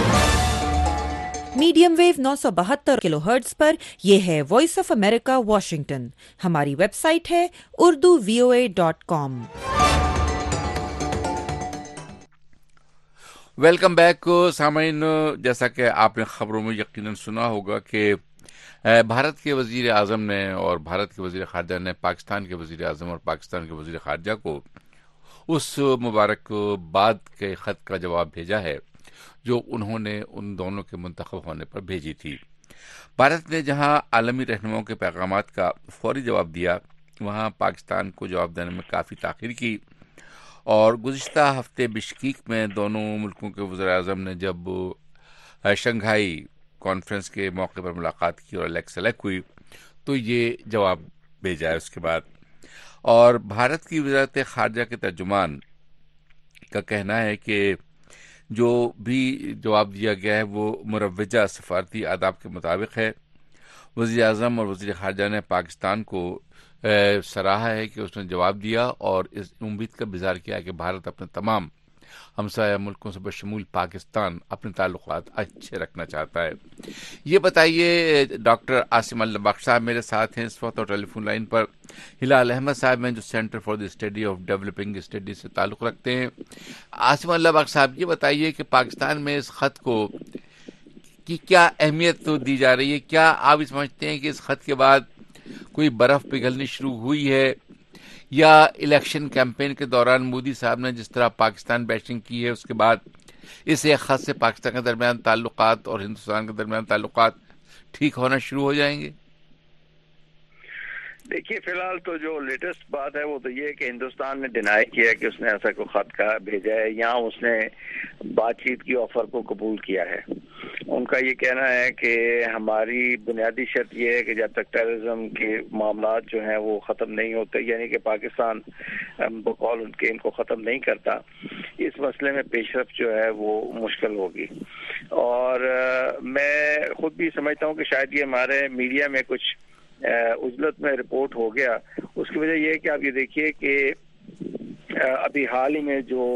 Speaker 7: میڈیم ویو نو سو بہتر کلو ہرٹز پر یہ ہے وائس آف امریکہ واشنگٹن. ہماری ویب سائٹ ہے Urdu V O A dot com.
Speaker 1: Welcome back سامعین. جیسا کہ آپ نے خبروں میں یقیناً سنا ہوگا کہ بھارت کے وزیر اعظم نے اور بھارت کے وزیر خارجہ نے پاکستان کے وزیر اعظم اور پاکستان کے وزیر خارجہ کو اس مبارک باد کے خط کا جواب بھیجا ہے جو انہوں نے ان دونوں کے منتخب ہونے پر بھیجی تھی. بھارت نے جہاں عالمی رہنماؤں کے پیغامات کا فوری جواب دیا، وہاں پاکستان کو جواب دینے میں کافی تاخیر کی، اور گزشتہ ہفتے بشکیک میں دونوں ملکوں کے وزیر اعظم نے جب شنگھائی کانفرنس کے موقع پر ملاقات کی اور الیکس سلیکٹ ہوئی تو یہ جواب بھیجا ہے اس کے بعد. اور بھارت کی وزارت خارجہ کے ترجمان کا کہنا ہے کہ جو بھی جواب دیا گیا ہے وہ مروجہ سفارتی آداب کے مطابق ہے. وزیر اعظم اور وزیر خارجہ نے پاکستان کو سراہا ہے کہ اس نے جواب دیا اور اس امید کا اظہار کیا کہ بھارت اپنے تمام ہمسایہ ملکوں سے بشمول پاکستان اپنے تعلقات اچھے رکھنا چاہتا ہے. یہ بتائیے، ڈاکٹر عاصم اللہ بخش صاحب میرے ساتھ ہیں اس وقت اور ٹیلی فون لائن پر ہلال احمد صاحب ہیں جو centre for the study of developing study سے تعلق رکھتے ہیں. عاصم اللہ بخش صاحب، یہ بتائیے کہ پاکستان میں اس خط کو کی کیا اہمیت دی جا رہی ہے؟ کیا آپ سمجھتے ہیں کہ اس خط کے بعد کوئی برف پگھلنی شروع ہوئی ہے، یا الیکشن کیمپین کے دوران مودی صاحب نے جس طرح پاکستان بیشنگ کی ہے اس کے بعد اس ایک خط سے پاکستان کے درمیان تعلقات اور ہندوستان کے درمیان تعلقات ٹھیک ہونا شروع ہو جائیں گے؟
Speaker 4: دیکھیے فی الحال تو جو لیٹسٹ بات ہے وہ تو یہ ہے کہ ہندوستان نے ڈینائی کیا ہے کہ اس نے ایسا کوئی خط کا بھیجا ہے، یا اس نے بات چیت کی آفر کو قبول کیا ہے۔ ان کا یہ کہنا ہے کہ ہماری بنیادی شرط یہ ہے کہ جب تک ٹیررزم کے معاملات جو ہیں وہ ختم نہیں ہوتے، یعنی کہ پاکستان بقول ان کے ان کو ختم نہیں کرتا، اس مسئلے میں پیش رفت جو ہے وہ مشکل ہوگی۔ اور میں خود بھی سمجھتا ہوں کہ شاید یہ ہمارے میڈیا میں کچھ عجلت میں رپورٹ ہو گیا۔ اس کی وجہ یہ ہے کہ آپ یہ دیکھیے کہ ابھی حال ہی میں جو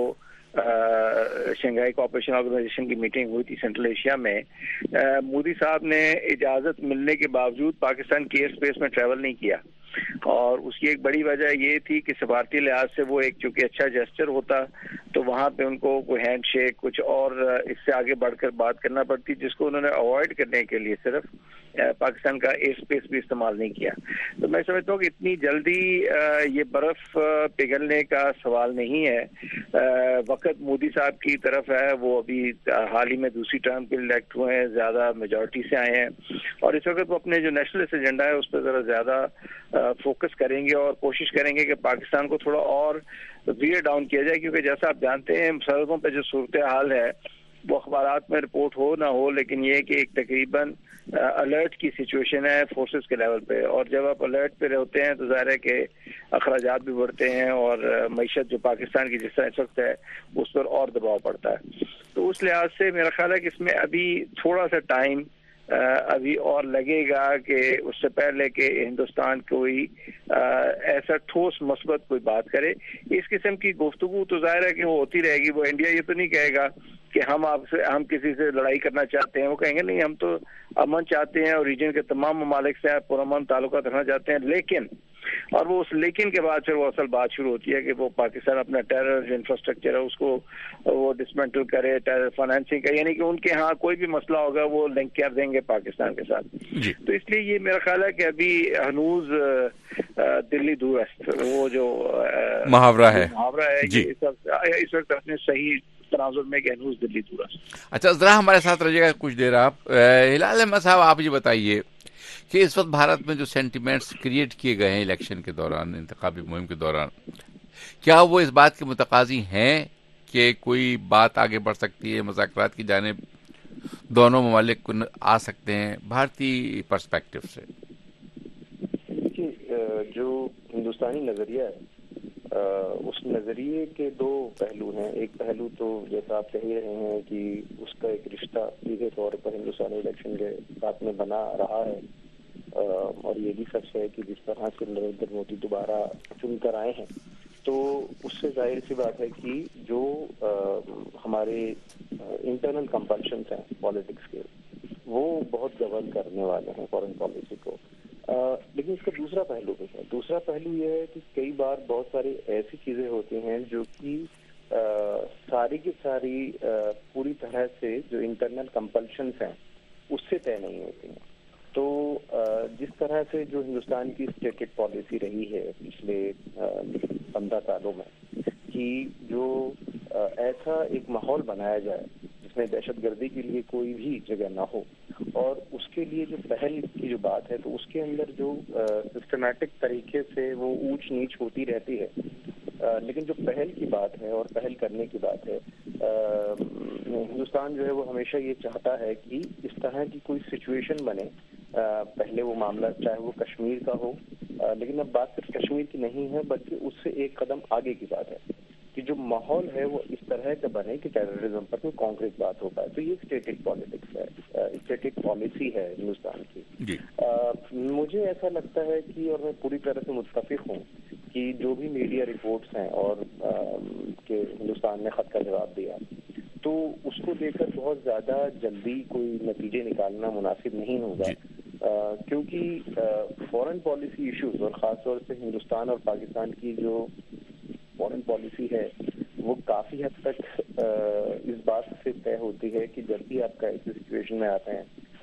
Speaker 4: شنگھائی کوآپریشن آرگنائزیشن کی میٹنگ ہوئی تھی سینٹرل ایشیا میں، مودی صاحب نے اجازت ملنے کے باوجود پاکستان کی ایئر اسپیس میں ٹریول نہیں کیا، اور اس کی ایک بڑی وجہ یہ تھی کہ سفارتی لحاظ سے وہ ایک چونکہ اچھا جیسچر ہوتا تو وہاں پہ ان کو کوئی ہینڈ شیک کچھ اور اس سے آگے بڑھ کر بات کرنا پڑتی، جس کو انہوں نے اوائڈ کرنے کے لیے صرف پاکستان کا ایئر اسپیس بھی استعمال نہیں کیا۔ تو میں سمجھتا ہوں کہ اتنی جلدی یہ برف پگھلنے کا سوال نہیں ہے۔ وقت مودی صاحب کی طرف ہے، وہ ابھی حال ہی میں دوسری ٹرم کے الیکٹ ہوئے ہیں، زیادہ میجورٹی سے آئے ہیں، اور اس وقت وہ اپنے جو نیشنلسٹ ایجنڈا ہے اس پہ ذرا زیادہ فوکس کریں گے اور کوشش کریں گے کہ پاکستان کو تھوڑا اور ویئر ڈاؤن کیا جائے، کیونکہ جیسا آپ جانتے ہیں سرحدوں پہ جو صورتحال ہے وہ اخبارات میں رپورٹ ہو نہ ہو، لیکن یہ کہ ایک تقریباً الرٹ کی سچویشن ہے فورسز کے لیول پہ، اور جب آپ الرٹ پہ ہوتے ہیں تو ظاہر ہے کہ اخراجات بھی بڑھتے ہیں اور معیشت جو پاکستان کی جس طرح اس وقت ہے اس پر اور دباؤ پڑتا ہے۔ تو اس لحاظ سے میرا خیال ہے کہ اس میں ابھی تھوڑا سا ٹائم ابھی اور لگے گا کہ اس سے پہلے کہ ہندوستان کوئی ایسا ٹھوس مثبت کوئی بات کرے۔ اس قسم کی گفتگو تو ظاہر ہے کہ وہ ہوتی رہے گی۔ وہ انڈیا یہ تو نہیں کہے گا کہ ہم آپ سے ہم کسی سے لڑائی کرنا چاہتے ہیں، وہ کہیں گے نہیں ہم تو امن چاہتے ہیں اور ریجن کے تمام ممالک سے پرامن تعلقات رکھنا چاہتے ہیں، لیکن اور وہ اس لیکن کے بعد پھر وہ اصل بات شروع ہوتی ہے کہ وہ پاکستان اپنا ٹیرر جو انفراسٹرکچر ہے اس کو وہ ڈسمنٹل کرے، ٹیرر فائنینسنگ کا، یعنی کہ ان کے ہاں کوئی بھی مسئلہ ہوگا وہ لنک کر دیں گے پاکستان کے ساتھ جی۔ تو اس لیے یہ میرا خیال ہے کہ ابھی ہنوز دلی دور ہے، وہ جو
Speaker 1: محاورہ ہے
Speaker 4: محاورہ ہے
Speaker 1: جی،
Speaker 4: اس وقت اپنے صحیح تناظر میں کہ ہنوز دلی دور ہے۔
Speaker 1: اچھا ذرا ہمارے ساتھ رہیے گا کچھ دیر آپ۔ ہلال احمد صاحب آپ یہ بتائیے کہ اس وقت بھارت میں جو سینٹیمنٹس کریٹ کیے گئے ہیں الیکشن کے دوران، انتخابی مہم کے دوران، کیا وہ اس بات کے متقاضی ہیں کہ کوئی بات آگے بڑھ سکتی ہے، مذاکرات کی جانب دونوں ممالک کو آ سکتے ہیں بھارتی پرسپیکٹو سے؟
Speaker 8: دیکھیے جو ہندوستانی نظریہ ہے اس نظریے کے دو پہلو ہیں۔ ایک پہلو تو جیسا آپ کہہ رہے ہیں کہ اس کا ایک رشتہ سیدھے طور پر ہندوستانی الیکشن کے ساتھ میں بنا رہا ہے، اور یہ بھی سچ ہے کہ جس طرح سے نریندر مودی دوبارہ چن کر آئے ہیں تو اس سے ظاہر سی بات ہے کہ جو ہمارے انٹرنل کمپلشنس ہیں پالیٹکس کے وہ بہت گورن کرنے والے ہیں فارن پالیسی کو۔ لیکن اس کا دوسرا پہلو بھی ہے۔ دوسرا پہلو یہ ہے کہ کئی بار بہت ساری ایسی چیزیں ہوتی ہیں جو کہ ساری کی ساری پوری طرح سے جو انٹرنل کمپلشنس ہیں اس سے طے نہیں ہوتی ہیں۔ تو جس طرح سے جو ہندوستان کی اسٹیٹڈ پالیسی رہی ہے پچھلے پندرہ سالوں میں کہ جو ایسا ایک ماحول بنایا جائے جس میں دہشت گردی کے لیے کوئی بھی جگہ نہ ہو، اور اس کے لیے جو پہل کی جو بات ہے تو اس کے اندر جو سسٹمیٹک طریقے سے وہ اونچ نیچ ہوتی رہتی ہے، لیکن جو پہل کی بات ہے اور پہل کرنے کی بات ہے، ہندوستان جو ہے وہ ہمیشہ یہ چاہتا ہے کہ اس طرح کی کوئی سچویشن بنے، پہلے وہ معاملہ چاہے وہ کشمیر کا ہو، لیکن اب بات صرف کشمیر کی نہیں ہے بلکہ اس سے ایک قدم آگے کی بات ہے کہ جو ماحول ہے وہ اس طرح کا بنے کہ ٹیررزم پر کوئی کانکریٹ بات ہو پائے۔ تو یہ اسٹیٹڈ پالیٹکس ہے، اسٹیٹڈ پالیسی ہے ہندوستان کی۔ مجھے ایسا لگتا ہے کہ، اور میں پوری طرح سے متفق ہوں کہ جو بھی میڈیا رپورٹس ہیں اور کہ ہندوستان نے خط کا جواب دیا تو اس کو دیکھ کر بہت زیادہ جلدی کوئی نتیجے نکالنا مناسب نہیں ہوگا، کیونکہ فورن پالیسی ایشوز اور خاص طور سے ہندوستان اور پاکستان کی جو فورن پالیسی ہے وہ کافی حد تک اس بات سے طے ہوتی ہے کہ جب بھی آپ کا ایسی سچویشن میں آتے ہیں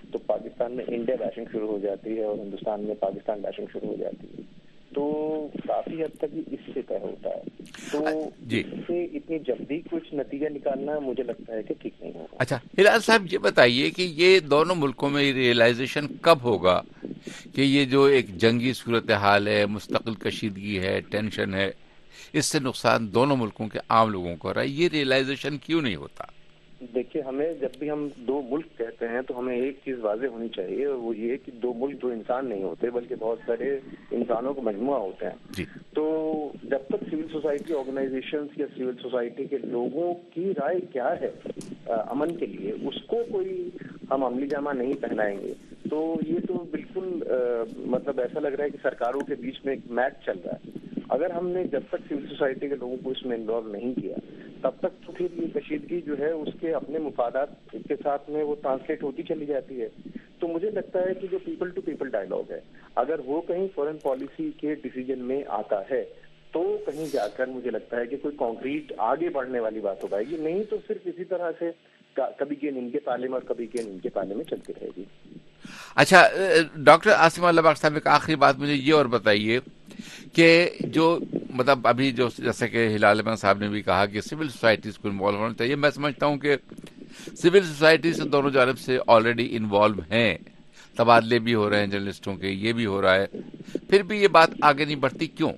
Speaker 8: تو پاکستان میں انڈیا بیشنگ شروع ہو جاتی ہے اور ہندوستان میں پاکستان بیشنگ شروع ہو جاتی ہے. تو کافی حد تک اس سے طے ہوتا ہے. تو
Speaker 1: جی
Speaker 8: اس سے اتنی جلدی کچھ نتیجہ نکالنا مجھے لگتا ہے کہ ٹھیک نہیں ہوگا.
Speaker 1: اچھا ہلال صاحب یہ بتائیے کہ یہ دونوں ملکوں میں ریئلائزیشن کب ہوگا کہ یہ جو ایک جنگی صورتحال ہے, مستقل کشیدگی ہے, ٹینشن ہے, اس سے نقصان دونوں ملکوں کے عام لوگوں کو ہو رہا ہے, یہ ریئلائزیشن کیوں نہیں ہوتا؟
Speaker 8: دیکھیے, ہمیں جب بھی ہم دو ملک کہتے ہیں تو ہمیں ایک چیز واضح ہونی چاہیے, اور وہ یہ کہ دو ملک دو انسان نہیں ہوتے بلکہ بہت سارے انسانوں کا مجموعہ ہوتے ہیں.
Speaker 1: جی.
Speaker 8: تو جب تک سول سوسائٹی آرگنائزیشنز یا سول سوسائٹی کے لوگوں کی رائے کیا ہے امن کے لیے, اس کو کوئی ہم عملی جامہ نہیں پہنائیں گے تو یہ تو بالکل مطلب ایسا لگ رہا ہے کہ سرکاروں کے بیچ میں ایک میچ چل رہا ہے. اگر ہم نے جب تک سول سوسائٹی کے لوگوں کو اس میں انوالو نہیں کیا تب تک تو پھر یہ کشیدگی جو ہے اس کے اپنے مفادات کے ساتھ میں وہ ٹرانسلیٹ ہوتی چلی جاتی ہے. تو مجھے لگتا ہے کہ جو پیپل ٹو پیپل ڈائلاگ ہے, اگر وہ کہیں فورن پالیسی کے ڈیسیجن میں آتا ہے تو کہیں جا کر مجھے لگتا ہے کہ کوئی کانکریٹ آگے بڑھنے والی بات ہو پائے گی. نہیں تو صرف اسی طرح سے کبھی گیند ان کے پالے میں اور کبھی گیند ان کے پالے میں چلتی رہے گی.
Speaker 1: اچھا ڈاکٹر عاصم اللہ بخش صاحب, ایک آخری بات مجھے یہ اور بتائیے کہ جو مطلب ابھی جو جیسے کہ ہلال احمد صاحب نے بھی کہا کہ سول سوسائٹیز کو انوالو ہونا چاہیے, میں سمجھتا ہوں کہ سول سوسائٹی سے دونوں جانب سے آلریڈی انوالو ہیں, تبادلے بھی ہو رہے ہیں جرنلسٹوں کے, یہ بھی ہو رہا ہے, پھر بھی یہ بات آگے نہیں بڑھتی, کیوں؟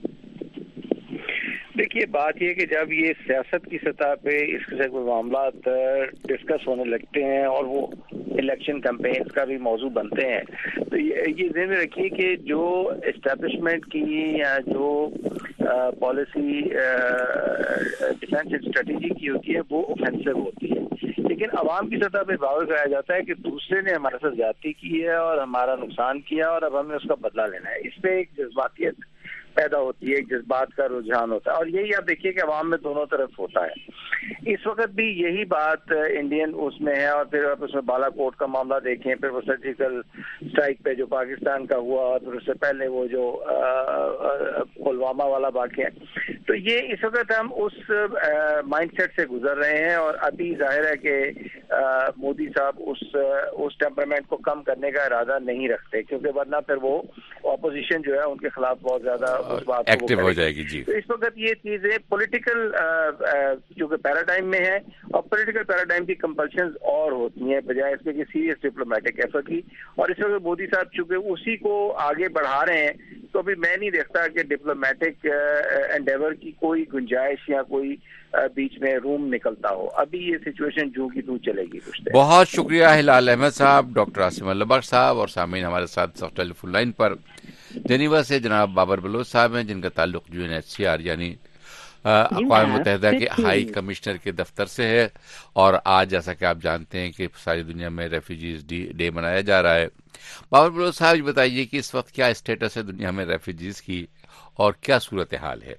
Speaker 4: دیکھیے, بات یہ کہ جب یہ سیاست کی سطح پہ اس قسم کے معاملات ڈسکس ہونے لگتے ہیں اور وہ الیکشن کیمپینز کا بھی موضوع بنتے ہیں تو یہ ذہن میں رکھیے کہ جو اسٹیبلشمنٹ کی یا جو پالیسی ڈیفینس اسٹریٹجی کی ہوتی ہے وہ اوفینسو ہوتی ہے, لیکن عوام کی سطح پہ دعویٰ کرایا جاتا ہے کہ دوسرے نے ہمارے ساتھ زیادتی کی ہے اور ہمارا نقصان کیا اور اب ہمیں اس کا بدلہ لینا ہے. اس پہ ایک جذباتیت پیدا ہوتی ہے, ایک جذبات کا رجحان ہوتا ہے, اور یہی آپ دیکھیے کہ عوام میں دونوں طرف ہوتا ہے. اس وقت بھی یہی بات انڈین اس میں ہے, اور پھر آپ اس میں بالا کوٹ کا معاملہ دیکھیں, پھر وہ سرجیکل اسٹرائک پہ جو پاکستان کا ہوا, اور پھر اس سے پہلے وہ جو پلوامہ والا واقعہ, تو یہ اس وقت ہم اس مائنڈ سیٹ سے گزر رہے ہیں, اور ابھی ظاہر ہے کہ مودی صاحب اس اس ٹیمپرمنٹ کو کم کرنے کا ارادہ نہیں رکھتے, کیونکہ ورنہ پھر وہ اپوزیشن جو ہے ان کے خلاف بہت زیادہ اس بات
Speaker 1: ایکٹیو ہو جائے گی. جی,
Speaker 4: تو اس وقت یہ چیزیں پولیٹیکل چونکہ پیراڈائم میں ہے, اور پولیٹیکل پیراڈائم کی کمپلشنز اور ہوتی ہیں بجائے اس کے کہ سیریس ڈپلومیٹک ایفرٹ کی, اور اس وقت مودی صاحب چونکہ اسی کو آگے بڑھا رہے ہیں تو ابھی میں نہیں دیکھتا کہ ڈپلومیٹک انڈیور کی کوئی گنجائش یا کوئی بیچ میں روم نکلتا ہو. ابھی یہ سچویشن جو کی تو چلے گی. کچھ
Speaker 1: بہت شکریہ ہلال احمد صاحب, ڈاکٹر عاصم اللہ بخش صاحب, اور سامعین ہمارے ساتھ ٹیلی فون لائن پر جنیوا سے جناب بابر بلوچ صاحب ہیں, جن کا تعلق U N H C R یعنی اقوام متحدہ کے ہائی کمشنر کے دفتر سے ہے, اور آج جیسا کہ آپ جانتے ہیں کہ ساری دنیا میں ریفیوجیز ڈے منایا جا رہا ہے. بابر بلوچ صاحب, یہ بتائیے کہ اس وقت کیا اسٹیٹس ہے دنیا میں ریفیوجیز کی اور کیا صورتحال ہے؟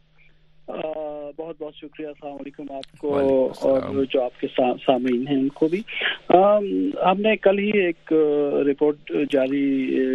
Speaker 9: بہت بہت شکریہ, السلام علیکم آپ کو اور جو آپ کے سامعین ہیں ان کو بھی. ہم نے کل ہی ایک رپورٹ جاری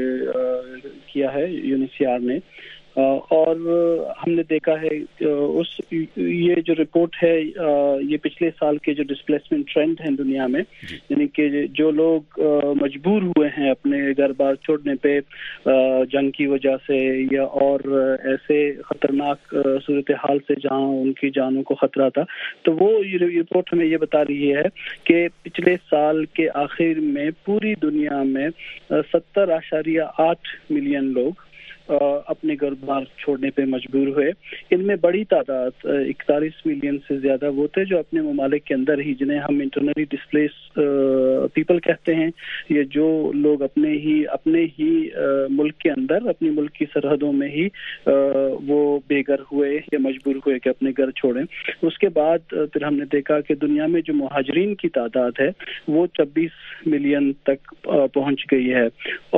Speaker 9: کیا ہے U N H C R نے, اور ہم نے دیکھا ہے اس یہ جو رپورٹ ہے یہ پچھلے سال کے جو ڈسپلیسمنٹ ٹرینڈ ہیں دنیا میں, یعنی کہ جو لوگ مجبور ہوئے ہیں اپنے گھر بار چھوڑنے پہ جنگ کی وجہ سے یا اور ایسے خطرناک صورتحال سے جہاں ان کی جانوں کو خطرہ تھا, تو وہ رپورٹ ہمیں یہ بتا رہی ہے کہ پچھلے سال کے آخر میں پوری دنیا میں ستر اشاریہ آٹھ ملین لوگ اپنے گھر بار چھوڑنے پہ مجبور ہوئے. ان میں بڑی تعداد اکتالیس ملین سے زیادہ وہ تھے جو اپنے ممالک کے اندر ہی, جنہیں ہم انٹرنلی ڈسپلیس پیپل کہتے ہیں, یہ جو لوگ اپنے ہی اپنے ہی ملک کے اندر اپنی ملک کی سرحدوں میں ہی وہ بے گھر ہوئے یا مجبور ہوئے کہ اپنے گھر چھوڑیں. اس کے بعد پھر ہم نے دیکھا کہ دنیا میں جو مہاجرین کی تعداد ہے وہ چھبیس ملین تک پہنچ گئی ہے,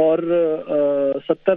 Speaker 9: اور ستر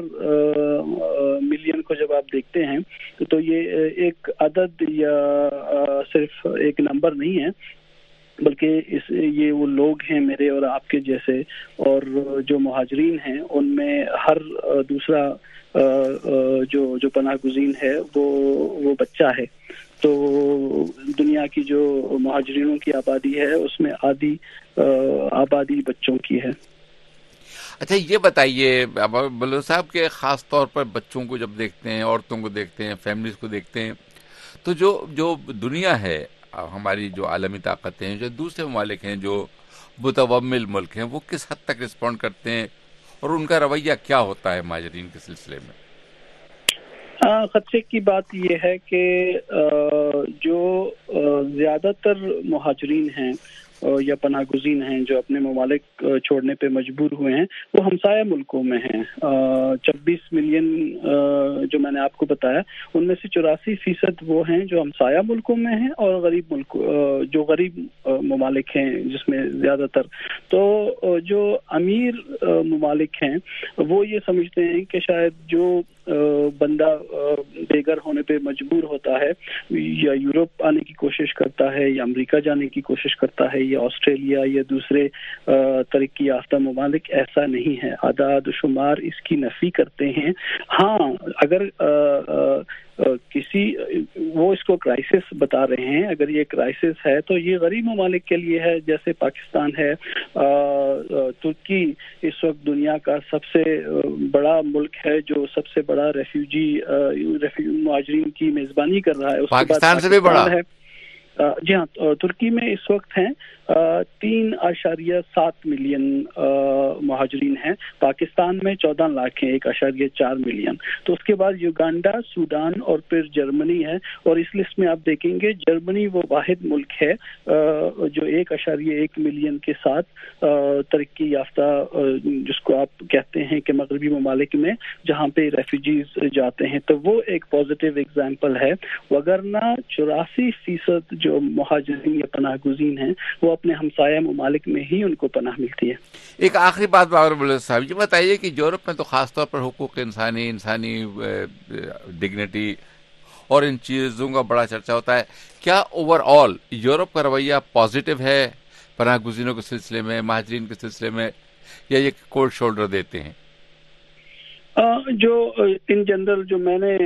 Speaker 9: ملین کو جب آپ دیکھتے ہیں تو یہ ایک عدد یا صرف ایک نمبر نہیں ہے, بلکہ اس یہ وہ لوگ ہیں میرے اور آپ کے جیسے, اور جو مہاجرین ہیں ان میں ہر دوسرا جو جو پناہ گزین ہے وہ وہ بچہ ہے. تو دنیا کی جو مہاجرینوں کی آبادی ہے اس میں آدھی آبادی بچوں کی ہے.
Speaker 1: اچھا یہ بتائیے بلوچ صاحب کہ خاص طور پر بچوں کو جب دیکھتے ہیں, عورتوں کو دیکھتے ہیں, فیملیز کو دیکھتے ہیں, تو جو جو دنیا ہے ہماری, جو عالمی طاقتیں ہیں, جو دوسرے ممالک ہیں جو متومل ملک ہیں, وہ کس حد تک رسپونڈ کرتے ہیں اور ان کا رویہ کیا ہوتا ہے مہاجرین کے سلسلے میں؟
Speaker 9: خدشے کی بات یہ ہے کہ جو زیادہ تر مہاجرین ہیں یا پناہ گزین ہیں جو اپنے ممالک چھوڑنے پہ مجبور ہوئے ہیں وہ ہمسایہ ملکوں میں ہیں. چھبیس ملین جو میں نے آپ کو بتایا ان میں سے چوراسی فیصد وہ ہیں جو ہمسایہ ملکوں میں ہیں اور غریب ملک جو غریب ممالک ہیں جس میں زیادہ تر. تو جو امیر ممالک ہیں وہ یہ سمجھتے ہیں کہ شاید جو بندہ بے گھر ہونے پہ مجبور ہوتا ہے یا یورپ آنے کی کوشش کرتا ہے یا امریکہ جانے کی کوشش کرتا ہے یا آسٹریلیا یا دوسرے ترقی یافتہ ممالک, ایسا نہیں ہے. اعداد و شمار اس کی نفی کرتے ہیں. ہاں اگر کسی وہ اس کو کرائسس بتا رہے ہیں, اگر یہ کرائسس ہے تو یہ غریب ممالک کے لیے ہے, جیسے پاکستان ہے. ترکی اس وقت دنیا کا سب سے بڑا ملک ہے جو سب سے بڑا ریفیوجی مہاجرین کی میزبانی کر رہا ہے. اس
Speaker 1: پاکستان سے بھی بڑا
Speaker 9: ہے. جی ہاں, ترکی میں اس وقت ہیں تین اشاریہ سات ملین مہاجرین ہیں. پاکستان میں چودہ لاکھ ہیں, ایک اشاریہ چار ملین. تو اس کے بعد یوگانڈا, سوڈان اور پھر جرمنی ہے. اور اس لسٹ میں آپ دیکھیں گے جرمنی وہ واحد ملک ہے جو ایک اشاریہ ایک ملین کے ساتھ ترقی یافتہ جس کو آپ کہتے ہیں کہ مغربی ممالک میں جہاں پہ ریفیوجیز جاتے ہیں. تو وہ ایک پازیٹیو ایگزامپل ہے. وگرنہ چوراسی فیصد جو مہاجرین یا پناہ گزین ہیں وہ اپنے ہمسایہ ممالک میں ہی ان کو پناہ ملتی ہے.
Speaker 1: ایک آخری بات بابر بلوچ صاحب, یہ بتائیے کہ یورپ میں تو خاص طور پر حقوق انسانی, انسانی ڈگنیٹی اور ان چیزوں کا بڑا چرچا ہوتا ہے. کیا اوور آل یورپ کا رویہ پازیٹیو ہے پناہ گزینوں کے سلسلے میں, مہاجرین کے سلسلے میں, یا یہ کولڈ شولڈر دیتے ہیں؟
Speaker 9: جو ان جنرل جو میں نے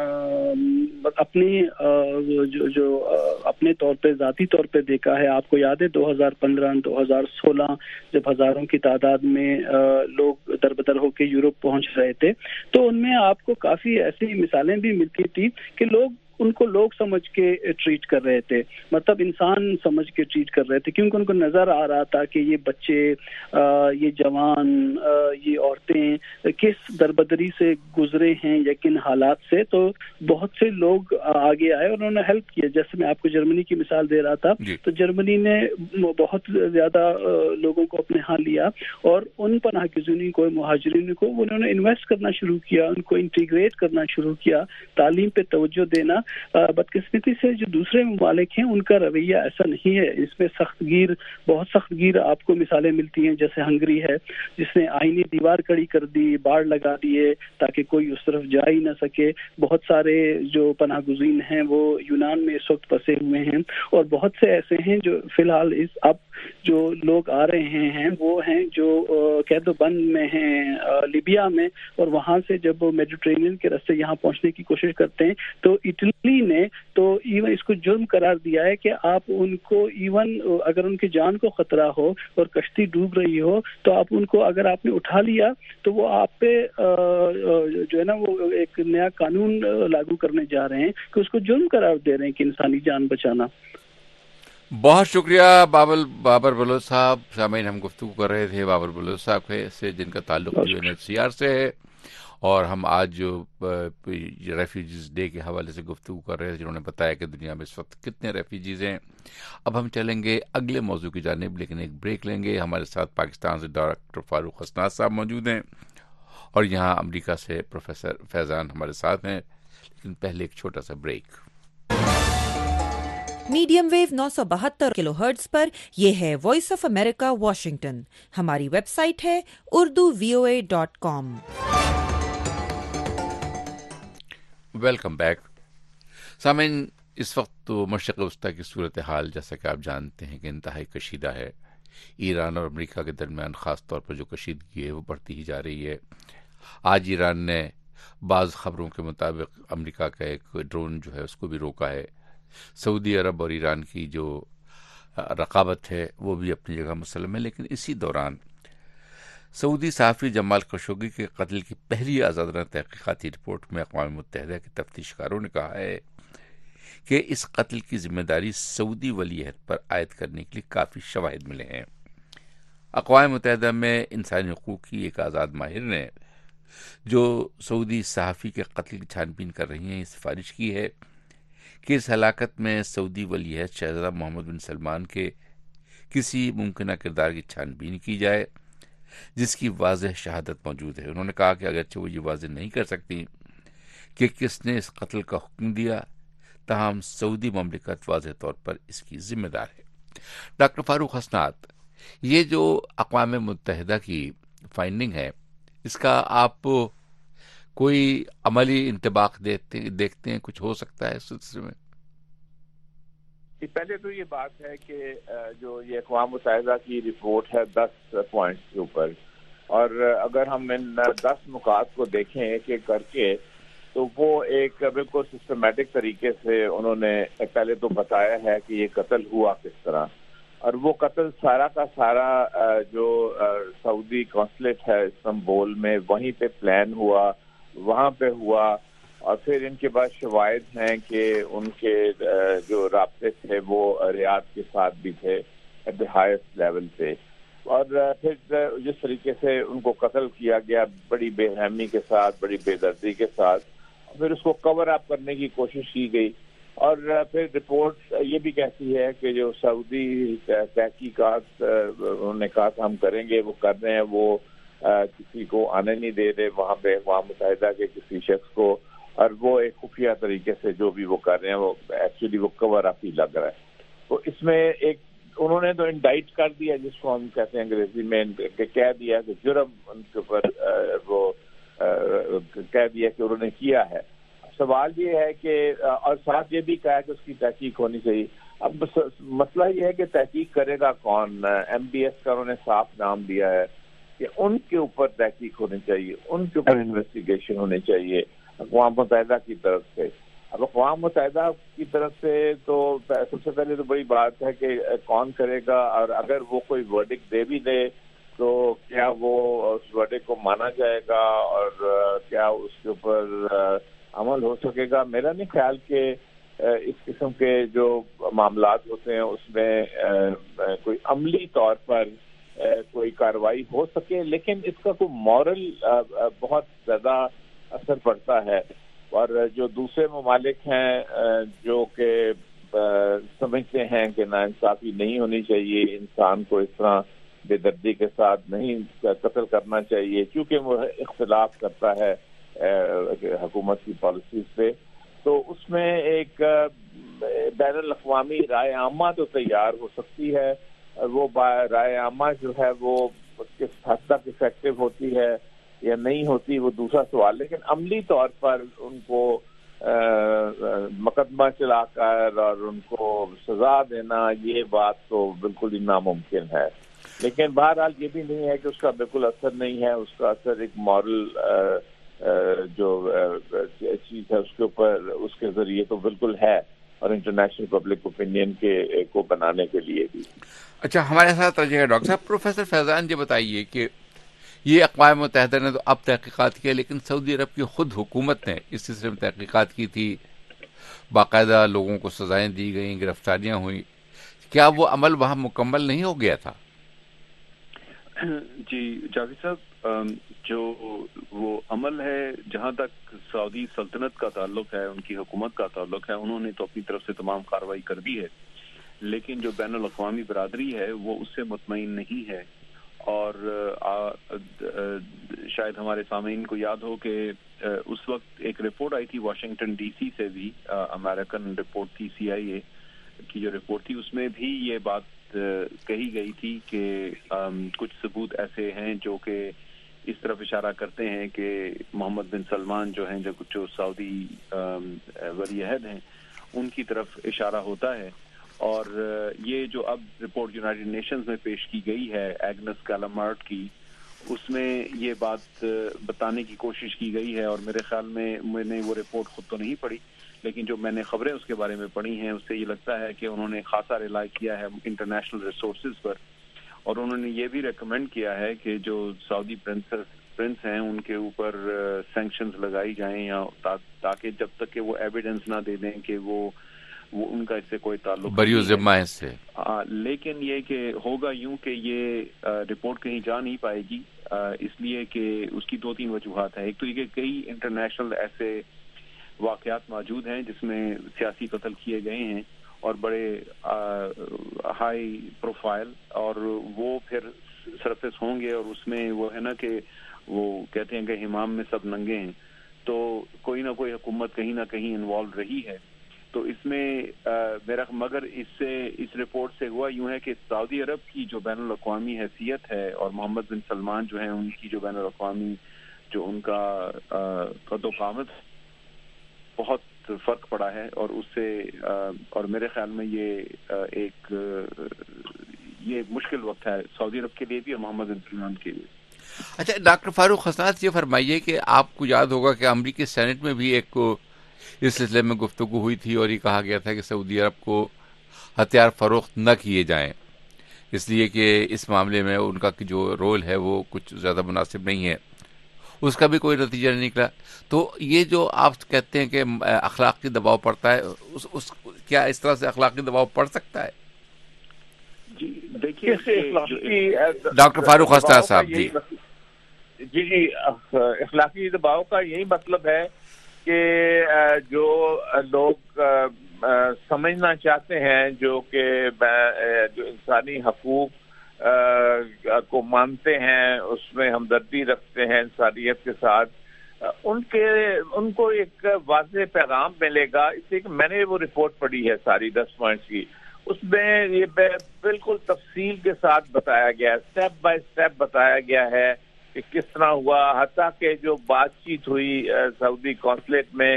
Speaker 9: اپنی جو جو اپنے طور پہ ذاتی طور پہ دیکھا ہے, آپ کو یاد ہے دو ہزار پندرہ دو ہزار سولہ جب ہزاروں کی تعداد میں لوگ دربدر ہو کے یورپ پہنچ رہے تھے, تو ان میں آپ کو کافی ایسی مثالیں بھی ملتی تھی کہ لوگ ان کو لوگ سمجھ کے ٹریٹ کر رہے تھے, مطلب انسان سمجھ کے ٹریٹ کر رہے تھے, کیونکہ ان کو نظر آ رہا تھا کہ یہ بچے, یہ جوان, یہ عورتیں کس دربدری سے گزرے ہیں یا کن حالات سے. تو بہت سے لوگ آگے آئے اور انہوں نے ہیلپ کیا. جیسے میں آپ کو جرمنی کی مثال دے رہا تھا, تو جرمنی نے بہت زیادہ لوگوں کو اپنے ہاں لیا اور ان پناہ گزینوں کو, مہاجرین کو انہوں نے انویسٹ کرنا شروع کیا, ان کو انٹیگریٹ کرنا شروع کیا, تعلیم پہ توجہ دینا. بدقسمتی سے جو دوسرے ممالک ہیں ان کا رویہ ایسا نہیں ہے. اس میں سخت گیر, بہت سخت گیر آپ کو مثالیں ملتی ہیں, جیسے ہنگری ہے جس نے آئینی دیوار کڑی کر دی, باڑ لگا دیے تاکہ کوئی اس طرف جا ہی نہ سکے. بہت سارے جو پناہ گزین ہیں وہ یونان میں اس وقت پھنسے ہوئے ہیں, اور بہت سے ایسے ہیں جو فی الحال اس اب جو لوگ آ رہے ہیں وہ ہیں جو قید و بند میں ہیں لیبیا میں, اور وہاں سے جب وہ میڈیٹرینین کے راستے یہاں پہنچنے کی کوشش کرتے ہیں تو اٹلی نے تو ایون اس کو جرم قرار دیا ہے کہ آپ ان کو ایون اگر ان کی جان کو خطرہ ہو اور کشتی ڈوب رہی ہو تو آپ ان کو اگر آپ نے اٹھا لیا تو وہ آپ پہ جو ہے نا وہ ایک نیا قانون لاگو کرنے جا رہے ہیں کہ اس کو جرم قرار دے رہے ہیں کہ انسانی جان بچانا.
Speaker 1: بہت شکریہ بابل بابر بلوچ صاحب. سامعین, ہم گفتگو کر رہے تھے بابر بلوچ صاحب سے جن کا تعلق U N H C R سے ہے, اور ہم آج جو ریفیوجیز ڈے کے حوالے سے گفتگو کر رہے تھے جنہوں نے بتایا کہ دنیا میں اس وقت کتنے ریفیوجیز ہیں. اب ہم چلیں گے اگلے موضوع کی جانب, لیکن ایک بریک لیں گے. ہمارے ساتھ پاکستان سے ڈاکٹر فاروق حسنات صاحب موجود ہیں, اور یہاں امریکہ سے پروفیسر فیضان ہمارے ساتھ ہیں, لیکن پہلے ایک چھوٹا سا بریک.
Speaker 7: میڈیم ویو نو سو بہتر کلو ہرٹز پر یہ ہے وائس آف امریکہ واشنگٹن. ہماری ویب سائٹ ہے Urdu V O A dot com.
Speaker 1: Welcome back. سامعین, اس وقت تو مشرق وسطیٰ کی صورتحال جیسا کہ آپ جانتے ہیں کہ انتہائی کشیدہ ہے. ایران اور امریکہ کے درمیان خاص طور پر جو کشیدگی ہے وہ بڑھتی ہی جا رہی ہے. آج ایران نے بعض خبروں کے مطابق امریکہ کا ایک ڈرون جو ہے اس کو بھی روکا ہے, سعودی عرب اور ایران کی جو رقابت ہے وہ بھی اپنی جگہ مسلم ہے، لیکن اسی دوران سعودی صحافی جمال خشوگی کے قتل کی پہلی آزادانہ تحقیقاتی رپورٹ میں اقوام متحدہ کے تفتیش کاروں نے کہا ہے کہ اس قتل کی ذمہ داری سعودی ولی عہد پر عائد کرنے کے لیے کافی شواہد ملے ہیں۔ اقوام متحدہ میں انسانی حقوق کی ایک آزاد ماہر نے جو سعودی صحافی کے قتل کی چھان بین کر رہی ہیں، یہ سفارش کی ہے کہ اس ہلاکت میں سعودی ولی عہد شہزادہ محمد بن سلمان کے کسی ممکنہ کردار کی چھان بین کی جائے جس کی واضح شہادت موجود ہے۔ انہوں نے کہا کہ اگرچہ وہ یہ واضح نہیں کر سکتی کہ کس نے اس قتل کا حکم دیا، تاہم سعودی مملکت واضح طور پر اس کی ذمہ دار ہے۔ ڈاکٹر فاروق حسنات، یہ جو اقوام متحدہ کی فائنڈنگ ہے، اس کا آپ کوئی عملی انطباق دیکھتے دیکھتے ہیں؟ کچھ ہو سکتا ہے اس سلسلے میں؟
Speaker 10: پہلے تو یہ بات ہے کہ جو یہ اقوام متحدہ کی رپورٹ ہے دس پوائنٹس کے اوپر، اور اگر ہم ان دس نکات کو دیکھیں ایک ایک کر کے تو وہ ایک بالکل سسٹمیٹک طریقے سے انہوں نے پہلے تو بتایا ہے کہ یہ قتل ہوا کس طرح، اور وہ قتل سارا کا سارا جو سعودی قونصلیٹ ہے استنبول میں وہیں پہ پلان ہوا، وہاں پہ ہوا، اور پھر ان کے بعد شواہد ہیں کہ ان کے جو رابطے تھے وہ ریاض کے ساتھ بھی تھے ایٹ دی ہائیسٹ لیول پہ، اور پھر جس طریقے سے ان کو قتل کیا گیا بڑی بے رحمی کے ساتھ، بڑی بے دردی کے ساتھ، پھر اس کو کور اپ کرنے کی کوشش کی گئی، اور پھر رپورٹ یہ بھی کہتی ہے کہ جو سعودی تحقیقات انہوں نے کہا کہ ہم کریں گے وہ کر رہے ہیں، وہ کسی کو آنے نہیں دے رہے وہاں پہ اقوام متحدہ کے کسی شخص کو، اور وہ ایک خفیہ طریقے سے جو بھی وہ کر رہے ہیں وہ ایکچولی وہ کور اپ ہی لگ رہا ہے۔ تو اس میں ایک انہوں نے تو انڈائٹ کر دیا، جس کو ہم کہتے ہیں انگریزی میں کہ کہہ دیا کہ جرم ان کے اوپر وہ کہہ دیا کہ انہوں نے کیا ہے۔ سوال یہ ہے کہ اور ساتھ یہ بھی کہا کہ اس کی تحقیق ہونی چاہیے۔ اب مسئلہ یہ ہے کہ تحقیق کرے گا کون؟ ایم بی ایس کا انہوں نے صاف نام دیا ہے کہ ان کے اوپر تحقیق ہونی چاہیے، ان کے اوپر انویسٹیگیشن ہونی چاہیے اقوام متحدہ کی طرف سے۔ اب اقوام متحدہ کی طرف سے تو سب سے پہلے تو بڑی بات ہے کہ کون کرے گا، اور اگر وہ کوئی ورڈکٹ دے بھی دے تو کیا وہ اس ورڈکٹ کو مانا جائے گا اور کیا اس کے اوپر عمل ہو سکے گا؟ میرا نہیں خیال کہ اس قسم کے جو معاملات ہوتے ہیں اس میں کوئی عملی طور پر کوئی کارروائی ہو سکے، لیکن اس کا کوئی مورل بہت زیادہ اثر پڑتا ہے، اور جو دوسرے ممالک ہیں جو کہ سمجھتے ہیں کہ ناانصافی نہیں ہونی چاہیے، انسان کو اس طرح بے دردی کے ساتھ نہیں قتل کرنا چاہیے کیونکہ وہ اختلاف کرتا ہے حکومت کی پالیسیز پہ، تو اس میں ایک بین الاقوامی رائے عامہ تو تیار ہو سکتی ہے، وہ رائے عامہ جو ہے وہ کس حد تک افیکٹو ہوتی ہے یا نہیں ہوتی وہ دوسرا سوال، لیکن عملی طور پر ان کو مقدمہ چلا کر اور ان کو سزا دینا یہ بات تو بالکل ہی ناممکن ہے۔ لیکن بہرحال یہ بھی نہیں ہے کہ اس کا بالکل اثر نہیں ہے، اس کا اثر ایک مورل جو چیز ہے اس کے اوپر اس کے ذریعے تو بالکل ہے، اور انٹرنیشنل پبلک اوپینین کے کو بنانے کے لیے بھی۔
Speaker 1: اچھا، ہمارے ساتھ رہیے گا ڈاکٹر صاحب۔ پروفیسر فیضان جی بتائیے کہ یہ اقوام متحدہ نے تو اب تحقیقات کی، لیکن سعودی عرب کی خود حکومت نے اس سلسلے میں تحقیقات کی تھی، باقاعدہ لوگوں کو سزائیں دی گئیں، گرفتاریاں ہوئیں، کیا وہ عمل وہاں مکمل نہیں ہو گیا تھا؟
Speaker 11: جی جاوید صاحب، جو وہ عمل ہے جہاں تک سعودی سلطنت کا تعلق ہے، ان کی حکومت کا تعلق ہے، انہوں نے تو اپنی طرف سے تمام کارروائی کر دی ہے، لیکن جو بین الاقوامی برادری ہے وہ اس سے مطمئن نہیں ہے، اور شاید ہمارے سامعین کو یاد ہو کہ اس وقت ایک رپورٹ آئی تھی واشنگٹن ڈی سی سے بھی، امریکن رپورٹ تھی، سی آئی اے کی جو رپورٹ تھی، اس میں بھی یہ بات کہی گئی تھی کہ کچھ ثبوت ایسے ہیں جو کہ اس طرف اشارہ کرتے ہیں کہ محمد بن سلمان جو ہیں جو سعودی ولی عہد ہیں ان کی طرف اشارہ ہوتا ہے، اور یہ جو اب رپورٹ یونائیٹڈ نیشنز میں پیش کی گئی ہے ایگنس کالامارٹ کی، اس میں یہ بات بتانے کی کوشش کی گئی ہے، اور میرے خیال میں میں نے وہ رپورٹ خود تو نہیں پڑھی لیکن جو میں نے خبریں اس کے بارے میں پڑھی ہیں اس سے یہ لگتا ہے کہ انہوں نے خاصا ریلائی کیا ہے انٹرنیشنل ریسورسز پر، اور انہوں نے یہ بھی ریکمینڈ کیا ہے کہ جو سعودی پرنسس پرنس ہیں ان کے اوپر سینکشنز لگائی جائیں، یا تاکہ جب تک کہ وہ ایویڈنس نہ دے دیں کہ وہ وہ ان کا اس سے کوئی تعلق
Speaker 1: بریو ذمہ ہے اس سے.
Speaker 11: لیکن یہ کہ ہوگا یوں کہ یہ رپورٹ کہیں جا نہیں پائے گی، اس لیے کہ اس کی دو تین وجوہات ہیں. ایک تو یہ کہ کئی انٹرنیشنل ایسے واقعات موجود ہیں جس میں سیاسی قتل کیے گئے ہیں اور بڑے ہائی پروفائل، اور وہ پھر سرفیس ہوں گے، اور اس میں وہ ہے نا کہ وہ کہتے ہیں کہ حمام میں سب ننگے ہیں، تو کوئی نہ کوئی حکومت کہیں نہ کہیں انوالو رہی ہے. تو اس میں میرا مگر اس سے اس رپورٹ سے ہوا یوں ہے کہ سعودی عرب کی جو بین الاقوامی حیثیت ہے اور محمد بن سلمان جو ہیں ان کی جو بین الاقوامی جو ان کا قد و قامت بہت فرق پڑا ہے، اور اس سے اور میرے خیال میں یہ ایک یہ ایک مشکل وقت ہے سعودی عرب کے لیے بھی اور محمد بن سلمان کے لیے.
Speaker 1: اچھا ڈاکٹر فاروق حسنات، یہ فرمائیے کہ آپ کو یاد ہوگا کہ امریکی سینٹ میں بھی ایک اس سلسلے میں گفتگو ہوئی تھی اور یہ کہا گیا تھا کہ سعودی عرب کو ہتھیار فروخت نہ کیے جائیں، اس لیے کہ اس معاملے میں ان کا جو رول ہے وہ کچھ زیادہ مناسب نہیں ہے. اس کا بھی کوئی نتیجہ نہیں نکلا. تو یہ جو آپ کہتے ہیں کہ اخلاقی دباؤ پڑتا ہے، اس, اس کیا اس طرح سے اخلاقی دباؤ پڑ سکتا ہے؟
Speaker 10: جی دیکھیے
Speaker 1: ڈاکٹر فاروق حسنات صاحب. جی
Speaker 10: جی جی اخلاقی دباؤ کا یہی مطلب ہے کہ جو لوگ سمجھنا چاہتے ہیں، جو کہ جو انسانی حقوق کو مانتے ہیں، اس میں ہمدردی رکھتے ہیں انسانیت کے ساتھ، ان کے ان کو ایک واضح پیغام ملے گا. اس لیے کہ میں نے وہ رپورٹ پڑھی ہے ساری دس پوائنٹس کی، اس میں یہ بالکل تفصیل کے ساتھ بتایا گیا ہے، اسٹیپ بائی اسٹیپ بتایا گیا ہے کہ کس طرح ہوا، حتیٰ کہ جو بات چیت ہوئی سعودی قونصلیٹ میں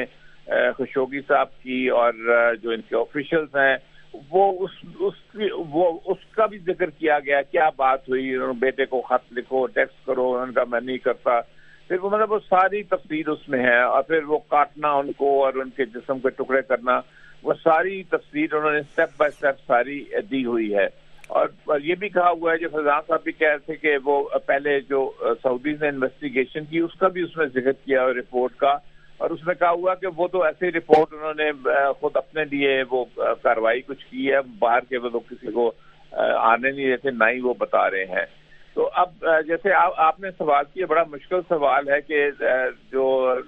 Speaker 10: خشوگی صاحب کی اور جو ان کے آفیشلز ہیں، وہ اس اس وہ اس کا بھی ذکر کیا گیا، کیا بات ہوئی، بیٹے کو خط لکھو، ٹیکسٹ کرو، ان کا میں نہیں کرتا. پھر وہ مطلب وہ ساری تفصیل اس میں ہے، اور پھر وہ کاٹنا ان کو اور ان کے جسم کے ٹکڑے کرنا، وہ ساری تفصیل انہوں نے اسٹیپ بائی اسٹیپ ساری دی ہوئی ہے. اور یہ بھی کہا ہوا ہے، جو فیضان صاحب بھی کہہ رہے تھے کہ وہ پہلے جو سعودیز نے انویسٹیگیشن کی اس کا بھی اس میں ذکر کیا ہے رپورٹ کا، اور اس میں کہا ہوا کہ وہ تو ایسے رپورٹ انہوں نے خود اپنے لیے وہ کارروائی کچھ کی ہے، باہر کے وہ کسی کو آنے نہیں دیتے، نہ ہی وہ بتا رہے ہیں. تو اب جیسے آپ نے سوال کیا، بڑا مشکل سوال ہے کہ جو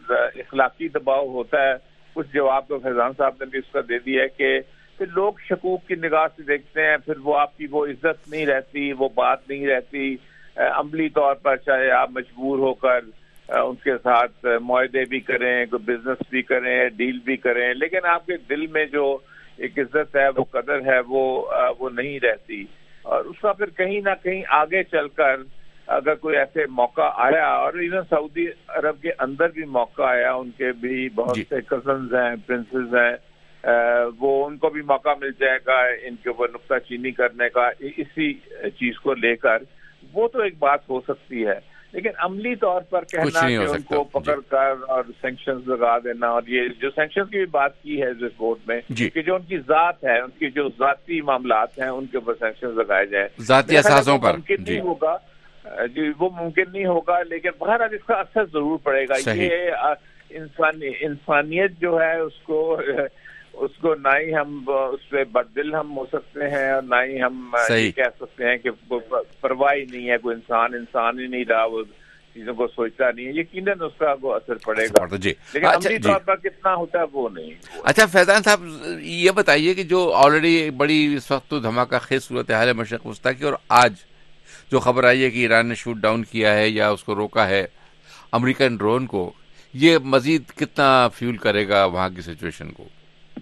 Speaker 10: اخلاقی دباؤ ہوتا ہے، کچھ جواب تو فیضان صاحب نے بھی اس کا دے دیا ہے کہ پھر لوگ شکوک کی نگاہ سے دیکھتے ہیں، پھر وہ آپ کی وہ عزت نہیں رہتی، وہ بات نہیں رہتی. عملی طور پر چاہے آپ مجبور ہو کر ان کے ساتھ معاہدے بھی کریں، کوئی بزنس بھی کریں، ڈیل بھی کریں، لیکن آپ کے دل میں جو ایک عزت ہے، وہ قدر ہے، وہ وہ نہیں رہتی. اور اس کا پھر کہیں نہ کہیں آگے چل کر اگر کوئی ایسے موقع آیا، اور ایون سعودی عرب کے اندر بھی موقع آیا، ان کے بھی بہت سے کزنز ہیں، پرنسز ہیں، وہ ان کو بھی موقع مل جائے گا ان کے اوپر نکتہ چینی کرنے کا اسی چیز کو لے کر، وہ تو ایک بات ہو سکتی ہے. لیکن عملی طور پر کہنا کہ ان کو پکڑ کر اور سینکشنز لگا دینا، اور یہ جو سینکشنز کی بھی بات کی ہے اس رپورٹ میں کہ جو ان کی ذات ہے، ان کی جو ذاتی معاملات ہیں، ان کے اوپر سینکشنز لگائے جائیں
Speaker 1: ذاتی اثاثوں پر،
Speaker 10: ممکن نہیں ہوگا جی وہ ممکن نہیں ہوگا، لیکن بہرحال اس کا اثر ضرور پڑے گا. یہ انسانی انسانیت جو ہے اس کو اس کو نہ ہی ہم اس پہ بددل ہم ہو سکتے ہیں، اور نہ ہی ہم یہ کہہ سکتے ہیں کہ پرواہ نہیں ہے، کوئی انسان انسان ہی نہیں رہا، وہ چیزوں کو سوچتا نہیں ہے. یقیناً اس کا وہ اثر پڑے گا، لیکن عملی طور پر کتنا ہوتا ہے وہ نہیں.
Speaker 1: اچھا فیضان صاحب، یہ بتائیے کہ جو آلریڈی بڑی اس وقت تو دھماکہ خیز صورتحال ہے مشرق وسطیٰ کی، اور آج جو خبر آئی ہے کہ ایران نے شوٹ ڈاؤن کیا ہے یا اس کو روکا ہے امریکن ڈرون کو، یہ مزید کتنا فیول کرے گا وہاں کی سچویشن کو؟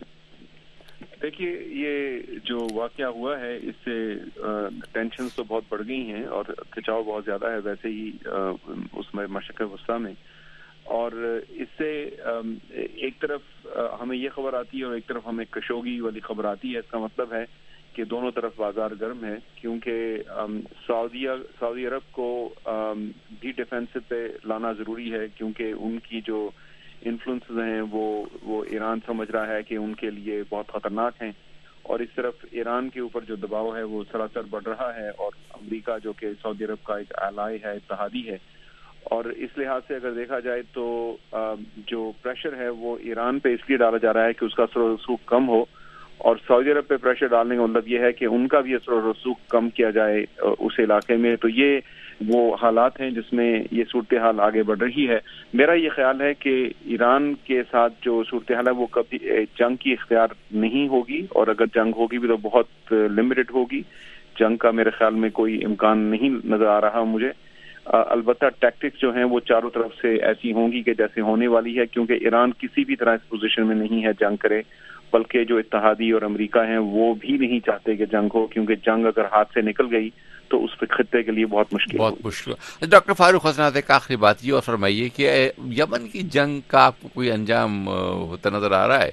Speaker 11: دیکھیے یہ جو واقعہ ہوا ہے اس سے ٹینشنز تو بہت بڑھ گئی ہیں اور کھچاؤ بہت زیادہ ہے ویسے ہی اس میں مشرق وسطیٰ میں، اور اس سے ایک طرف ہمیں یہ خبر آتی ہے اور ایک طرف ہمیں کشوگی والی خبر آتی ہے. اس کا مطلب ہے کہ دونوں طرف بازار گرم ہے، کیونکہ سعودی سعودی عرب کو بھی ڈیفینس پہ لانا ضروری ہے، کیونکہ ان کی جو انفلوئنسز ہیں وہ وہ ایران سمجھ رہا ہے کہ ان کے لیے بہت خطرناک ہیں، اور اس طرف ایران کے اوپر جو دباؤ ہے وہ سراسر بڑھ رہا ہے، اور امریکہ جو کہ سعودی عرب کا ایک الائی ہے، اتحادی ہے، اور اس لحاظ سے اگر دیکھا جائے تو جو پریشر ہے وہ ایران پہ اس لیے ڈالا جا رہا ہے کہ اس کا اثر و رسوخ کم ہو، اور سعودی عرب پہ پریشر ڈالنے کا مطلب یہ ہے کہ ان کا بھی اثر و رسوخ کم کیا جائے اس علاقے میں. تو یہ وہ حالات ہیں جس میں یہ صورتحال آگے بڑھ رہی ہے. میرا یہ خیال ہے کہ ایران کے ساتھ جو صورتحال ہے وہ کبھی جنگ کی اختیار نہیں ہوگی، اور اگر جنگ ہوگی بھی تو بہت لمیٹڈ ہوگی. جنگ کا میرے خیال میں کوئی امکان نہیں نظر آ رہا مجھے. البتہ ٹیکٹکس جو ہیں وہ چاروں طرف سے ایسی ہوں گی کہ جیسے ہونے والی ہے، کیونکہ ایران کسی بھی طرح اس پوزیشن میں نہیں ہے جنگ کرے، بلکہ جو اتحادی اور امریکہ ہیں وہ بھی نہیں چاہتے کہ جنگ ہو، کیونکہ جنگ اگر ہاتھ سے نکل گئی تو اس خطے کے لیے بہت مشکل
Speaker 1: بہت مشکل. ڈاکٹر فاروق حسنات، ایک آخری بات یہ اور فرمائیے کہ یمن کی جنگ کا آپ کو کوئی انجام ہوتا نظر آ رہا ہے؟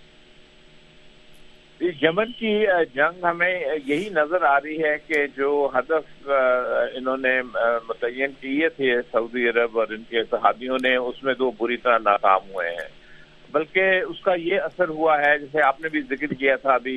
Speaker 10: یمن کی جنگ ہمیں یہی نظر آ رہی ہے کہ جو ہدف انہوں نے متعین کیے تھے سعودی عرب اور ان کے اتحادیوں نے، اس میں تو بری طرح ناکام ہوئے ہیں. بلکہ اس کا یہ اثر ہوا ہے، جیسے آپ نے بھی ذکر کیا تھا ابھی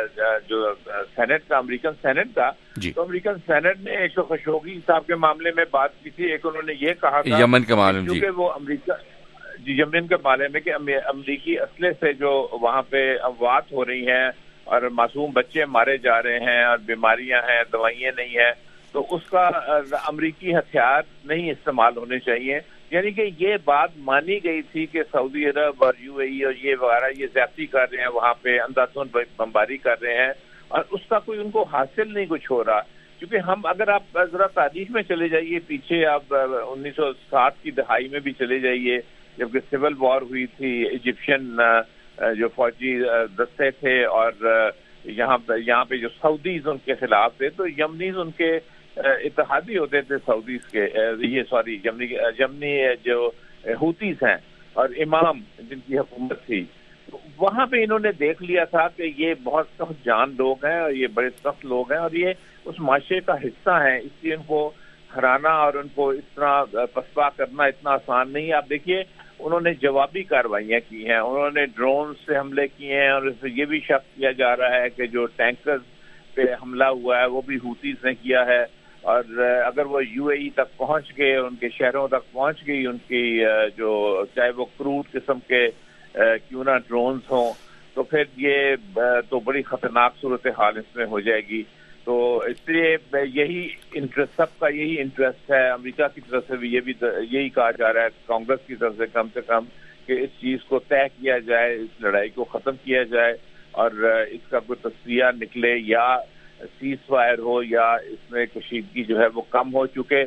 Speaker 10: جو سینٹ کا، امریکن سینٹ کا،
Speaker 1: جی. تو
Speaker 10: امریکن سینٹ نے ایک خشوگی صاحب کے معاملے میں بات کی تھی. ایک انہوں نے یہ کہا تھا
Speaker 1: یمن کے معاملے میں،
Speaker 10: کیونکہ وہ امریکہ جی یمن کے بارے میں کہ امریکی اسلحے سے جو وہاں پہ اموات ہو رہی ہیں اور معصوم بچے مارے جا رہے ہیں اور بیماریاں ہیں، دوائیاں نہیں ہیں، تو اس کا امریکی ہتھیار نہیں استعمال ہونے چاہیے. یعنی کہ یہ بات مانی گئی تھی کہ سعودی عرب اور یو اے ای اور یہ وغیرہ یہ زیادتی کر رہے ہیں، وہاں پہ اندھادھند بمباری کر رہے ہیں، اور اس کا کوئی ان کو حاصل نہیں کچھ ہو رہا. کیونکہ ہم اگر آپ ذرا تاریخ میں چلے جائیے پیچھے، آپ انیس سو ساٹھ کی دہائی میں بھی چلے جائیے جبکہ سول وار ہوئی تھی، ایجپشین جو فوجی دستے تھے اور یہاں یہاں پہ جو سعودیز ان کے خلاف تھے، تو یمنیز ان کے اتحادی ہوتے تھے سعودیز کے، یہ سوری یمنی یمنی جو ہوتیز ہیں اور امام جن کی حکومت تھی. وہاں پہ انہوں نے دیکھ لیا تھا کہ یہ بہت سخت جان لوگ ہیں اور یہ بڑے سخت لوگ ہیں اور یہ اس معاشرے کا حصہ ہیں، اس لیے ان کو ہرانا اور ان کو اس طرح پسپا کرنا اتنا آسان نہیں ہے. آپ دیکھیے انہوں نے جوابی کارروائیاں کی ہیں، انہوں نے ڈرون سے حملے کیے ہیں، اور یہ بھی شک کیا جا رہا ہے کہ جو ٹینکرز پہ حملہ ہوا ہے وہ بھی ہوتیز نے کیا ہے. اور اگر وہ یو اے ای تک پہنچ گئے، ان کے شہروں تک پہنچ گئی ان کی جو چاہے وہ کروڈ قسم کے کیوں نہ ڈرونز ہوں، تو پھر یہ تو بڑی خطرناک صورتحال اس میں ہو جائے گی. تو اس لیے یہی انٹرسٹ، سب کا یہی انٹرسٹ ہے. امریکہ کی طرف سے بھی یہ بھی یہی کہا جا رہا ہے، کانگریس کی طرف سے کم سے کم، کہ اس چیز کو طے کیا جائے، اس لڑائی کو ختم کیا جائے اور اس کا کوئی تصفیہ نکلے، یا سیز فائر ہو یا اس میں کشیدگی جو ہے وہ کم ہو. چونکہ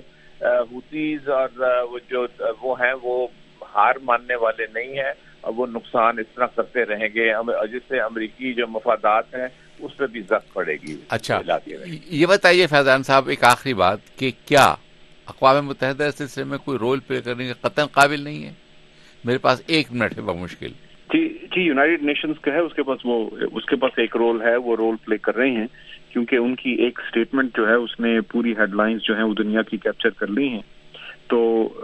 Speaker 10: ہوتیز اور وہ جو وہ ہیں وہ ہار ماننے والے نہیں ہیں اور وہ نقصان اس طرح کرتے رہیں گے، جس سے امریکی جو مفادات ہیں اس پہ بھی زخم پڑے گی.
Speaker 1: اچھا یہ بتائیے فیضان صاحب، ایک آخری بات کہ کیا اقوام متحدہ اس سلسلے میں کوئی رول پلے کرنے کے قطعاً قابل نہیں ہے؟ میرے پاس ایک منٹ ہے بمشکل.
Speaker 11: جی جی یونائٹڈ نیشنز کا ہے، اس کے پاس وہ اس کے پاس ایک رول ہے، وہ رول پلے کر رہے ہیں، کیونکہ ان کی ایک سٹیٹمنٹ جو ہے اس نے پوری ہیڈ لائنز جو ہیں وہ دنیا کی کیپچر کر لی ہیں. تو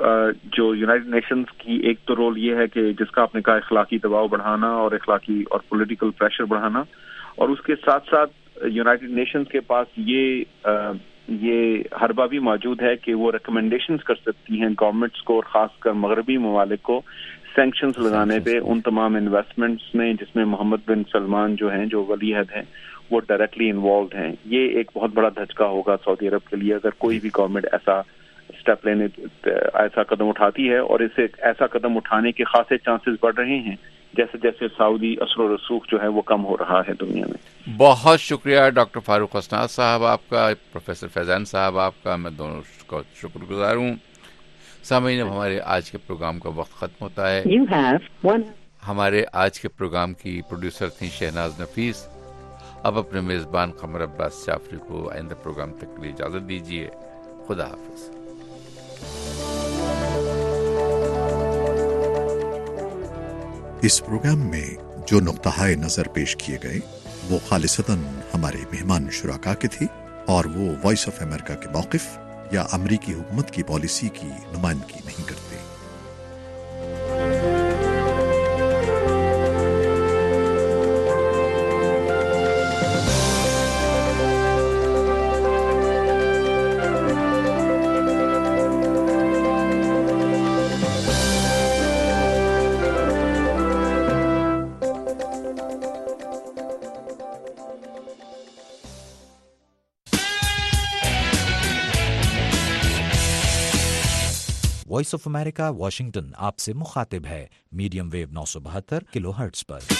Speaker 11: جو یونائٹڈ نیشنز کی ایک تو رول یہ ہے کہ جس کا آپ نے کہا اخلاقی دباؤ بڑھانا اور اخلاقی اور پولیٹیکل پریشر بڑھانا، اور اس کے ساتھ ساتھ یونائٹڈ نیشنز کے پاس یہ یہ حربہ بھی موجود ہے کہ وہ ریکمنڈیشنز کر سکتی ہیں گورنمنٹس کو، اور خاص کر مغربی ممالک کو، سینکشنز لگانے پہ ان تمام انویسٹمنٹس میں جس میں محمد بن سلمان جو ہیں جو ولی عہد ہیں وہ ڈائریکٹلی انوالوڈ ہیں. یہ ایک بہت بڑا دھچکا ہوگا سعودی عرب کے لیے اگر کوئی بھی گورنمنٹ ایسا اسٹیپ لینے ایسا قدم اٹھاتی ہے، اور اسے ایسا قدم اٹھانے کے خاصے چانسز بڑھ رہے ہیں جیسے جیسے سعودی اثر و رسوخ جو ہے وہ کم ہو رہا ہے دنیا میں.
Speaker 1: بہت شکریہ ڈاکٹر فاروق حسنات صاحب آپ کا، پروفیسر فیضان صاحب آپ کا، میں دونوں کا شکر گزار ہوں. سامعین، اب ہمارے آج کے پروگرام کا وقت ختم ہوتا ہے. ہمارے آج کے پروگرام کی پروڈیوسر تھیں شہناز نفیس. اب اپنے میزبان قمر عباس جعفری کو آئندہ پروگرام تک کے لیے اجازت دیجیے. خدا حافظ.
Speaker 12: اس پروگرام میں جو نقطہ نظر پیش کیے گئے وہ خالصتاً ہمارے مہمان شرکا کے تھے اور وہ وائس آف امریکہ کے موقف یا امریکی حکومت کی پالیسی کی نمائندگی نہیں کرتے.
Speaker 13: वॉइस ऑफ अमेरिका वाशिंगटन आपसे मुखातिब है मीडियम वेव नौ सौ बहत्तर किलो हर्ट्ज पर।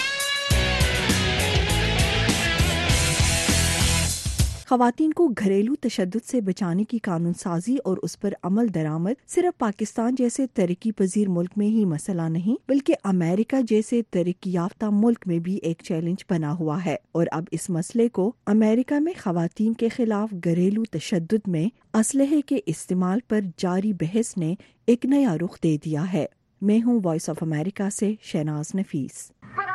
Speaker 14: ख़वातीन को घरेलू तशद्दुद से बचाने की कानून साजी और उस पर अमल दरामद सिर्फ पाकिस्तान जैसे तरक्की पजीर मुल्क में ही मसला नहीं बल्कि अमेरिका जैसे तरक्की याफ्ता मुल्क में भी एक चैलेंज बना हुआ है। और अब इस मसले को अमेरिका में ख़वातीन के खिलाफ घरेलू तशद्दुद में असलहे के इस्तेमाल पर जारी बहस ने एक नया रुख दे दिया है। मैं हूँ वॉइस ऑफ अमेरिका से शहनाज नफीस।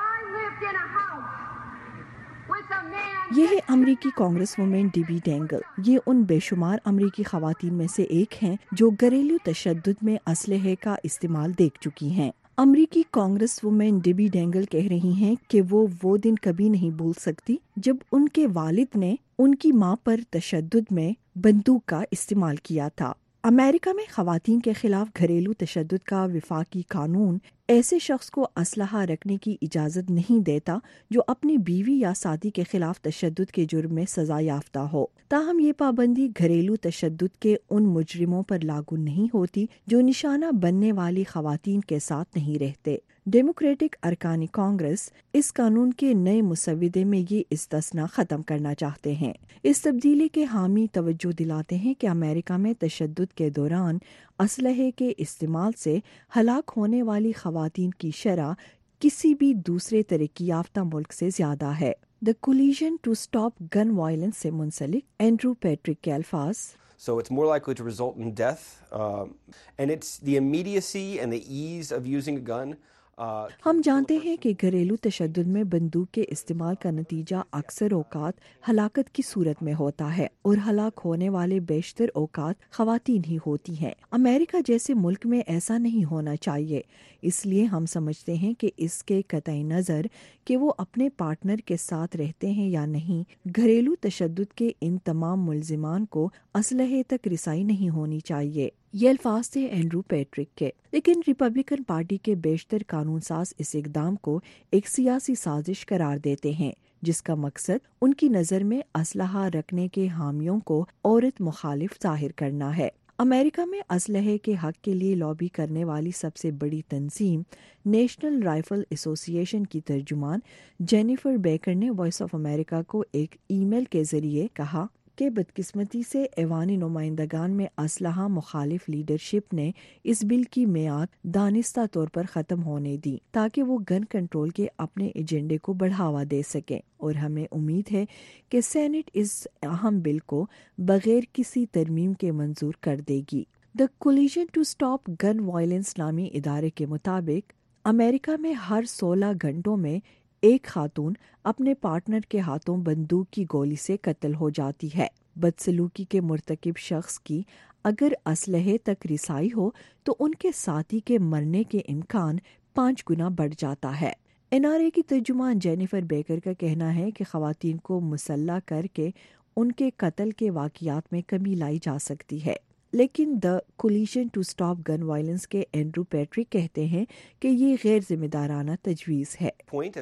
Speaker 14: ये है अमरीकी कांग्रेस वुमेन डिबी डेंगल। ये उन बेशुमार अमरीकी खवातीन में से एक हैं जो घरेलू तशद्दुद में असलहे का इस्तेमाल देख चुकी हैं। अमरीकी कांग्रेस वुमेन डिबी डेंगल कह रही हैं कि वो वो दिन कभी नहीं भूल सकती जब उनके वालिद ने उनकी मां पर तशद्दुद में बंदूक का इस्तेमाल किया था। अमेरिका में खवातीन के खिलाफ घरेलू तशद्दुद का विफाकी कानून ऐसे शख्स को असलहा रखने की इजाज़त नहीं देता जो अपनी बीवी या साथी के खिलाफ तशद्दुद के जुर्म में सजा याफ्ता हो। ताहम ये पाबंदी घरेलू तशद्दुद के उन मुजरिमों पर लागू नहीं होती जो निशाना बनने वाली खवातीन के साथ नहीं रहते। डेमोक्रेटिक अरकानी कांग्रेस इस कानून के नए मुसविदे में ये इस्तिस्ना खत्म करना चाहते हैं। इस तब्दीली के हामी तवज्जो दिलाते हैं कि अमेरिका में तशद्दुद के दौरान असलहे के इस्तेमाल से हलाक होने वाली खवातीन की शरह किसी भी दूसरे तरक्की याफ्ता मुल्क से ज्यादा है। The coalition to stop gun violence से मुंसलिक एंड्रू पैट्रिक के अल्फाज।
Speaker 15: So it's more likely to result in death, um, and it's the immediacy and the ease of using a gun. Uh,
Speaker 14: हम जानते हैं कि घरेलू तशद्दुद में बंदूक के इस्तेमाल का नतीजा अक्सर औकात हलाकत की सूरत में होता है और हलाक होने वाले बेशतर औकात खवातीन ही होती हैं। अमेरिका जैसे मुल्क में ऐसा नहीं होना चाहिए, इसलिए हम समझते हैं कि इसके कतई नज़र कि वो अपने पार्टनर के साथ रहते हैं या नहीं, घरेलू तशद्दुद के इन तमाम मुल्जिमान को असलहे तक रिसाई नहीं होनी चाहिए। ये अल्फाज थे एंड्रू पैट्रिक के। लेकिन रिपब्लिकन पार्टी के बेशतर कानून साज इस इकदाम को एक सियासी साजिश करार देते हैं जिसका मकसद उनकी नज़र में असलहा रखने के हामियों को औरत मुखालिफ जाहिर करना है। अमेरिका में असलहे के हक के लिए लॉबी करने वाली सबसे बड़ी तंजीम नेशनल राइफल एसोसिएशन की तर्जुमान जेनिफर बेकर ने वॉइस ऑफ अमेरिका को एक ईमेल के जरिए कहा कि बदकिस्मती से ऐवानी नुमाइंदगान में असलहा मुखालिफ लीडरशिप ने इस बिल की मियाद दानिस्ता तौर पर ख़त्म होने दी ताकि वो गन कंट्रोल के अपने एजेंडे को बढ़ावा दे सकें, और हमें उम्मीद है कि सेनेट इस अहम बिल को बगैर किसी तरमीम के मंजूर कर देगी। The coalition to stop gun violence नामी इदारे के मुताबिक अमेरिका में हर सोलह घंटों में एक खातून अपने पार्टनर के हाथों बंदूक की गोली से कत्ल हो जाती है। बदसलूकी के मुर्तकिब शख्स की अगर असलहे तक रिसाई हो तो उनके साथी के मरने के इम्कान पाँच गुना बढ़ जाता है। एनआरए की तर्जुमान जेनिफर बेकर का कहना है कि खवातीन को मुसल्ला करके उनके कत्ल के वाक़ियात में कमी लाई जा सकती है, लेकिन the coalition to stop gun violence के एंड्रू पैट्रिक कहते हैं कि ये गैर जिम्मेदाराना तजवीज़ है।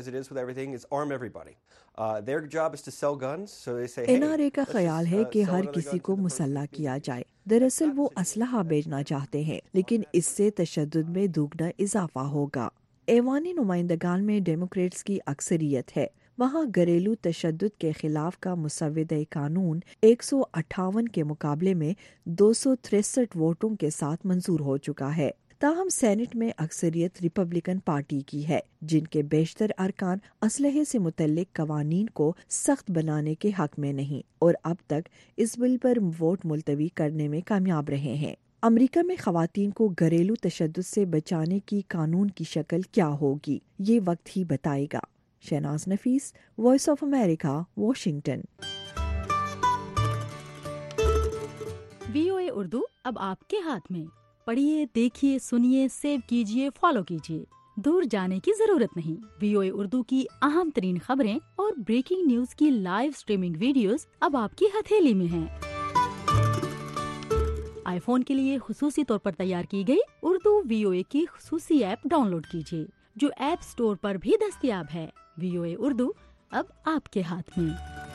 Speaker 14: एनआरए का ख्याल है कि हर किसी को मुसल्ला किया जाए। दरअसल वो असलहा बेचना चाहते हैं, लेकिन इससे तशद्दुद में दुगना इजाफा होगा। ऐवानी नुमाइंदगान में डेमोक्रेट्स की अक्सरियत है, वहाँ घरेलू तशद्दुद के खिलाफ का मुसव्वदे कानून एक सौ अट्ठावन के मुकाबले में दो सौ तिरसठ वोटों के साथ मंजूर हो चुका है। ताहम सेनेट में अक्सरियत रिपब्लिकन पार्टी की है, जिनके बेशतर अरकान असलहे से मुतल्लिक कवानीन को सख्त बनाने के हक में नहीं और अब तक इस बिल पर वोट मुलतवी करने में कामयाब रहे हैं। अमरीका में खवातीन को घरेलू तशद्दुद से बचाने की कानून की शक्ल क्या होगी, ये वक्त ही बताएगा। Shahnaz Nafees, voice of America, Washington.
Speaker 16: VOA Urdu अब आपके हाथ में। पढ़िए, देखिए, सुनिए, सेव कीजिए, फॉलो कीजिए। दूर जाने की जरूरत नहीं। वीओए उर्दू की अहम तरीन खबरें और ब्रेकिंग न्यूज की लाइव स्ट्रीमिंग वीडियोस अब आपकी हथेली में हैं। आईफोन के लिए खुसूसी तौर पर तैयार की गई उर्दू वीओए की खुसूसी ऐप डाउनलोड कीजिए, जो ऐप स्टोर पर भी दस्तयाब है। वीओए उर्दू अब आपके हाथ में।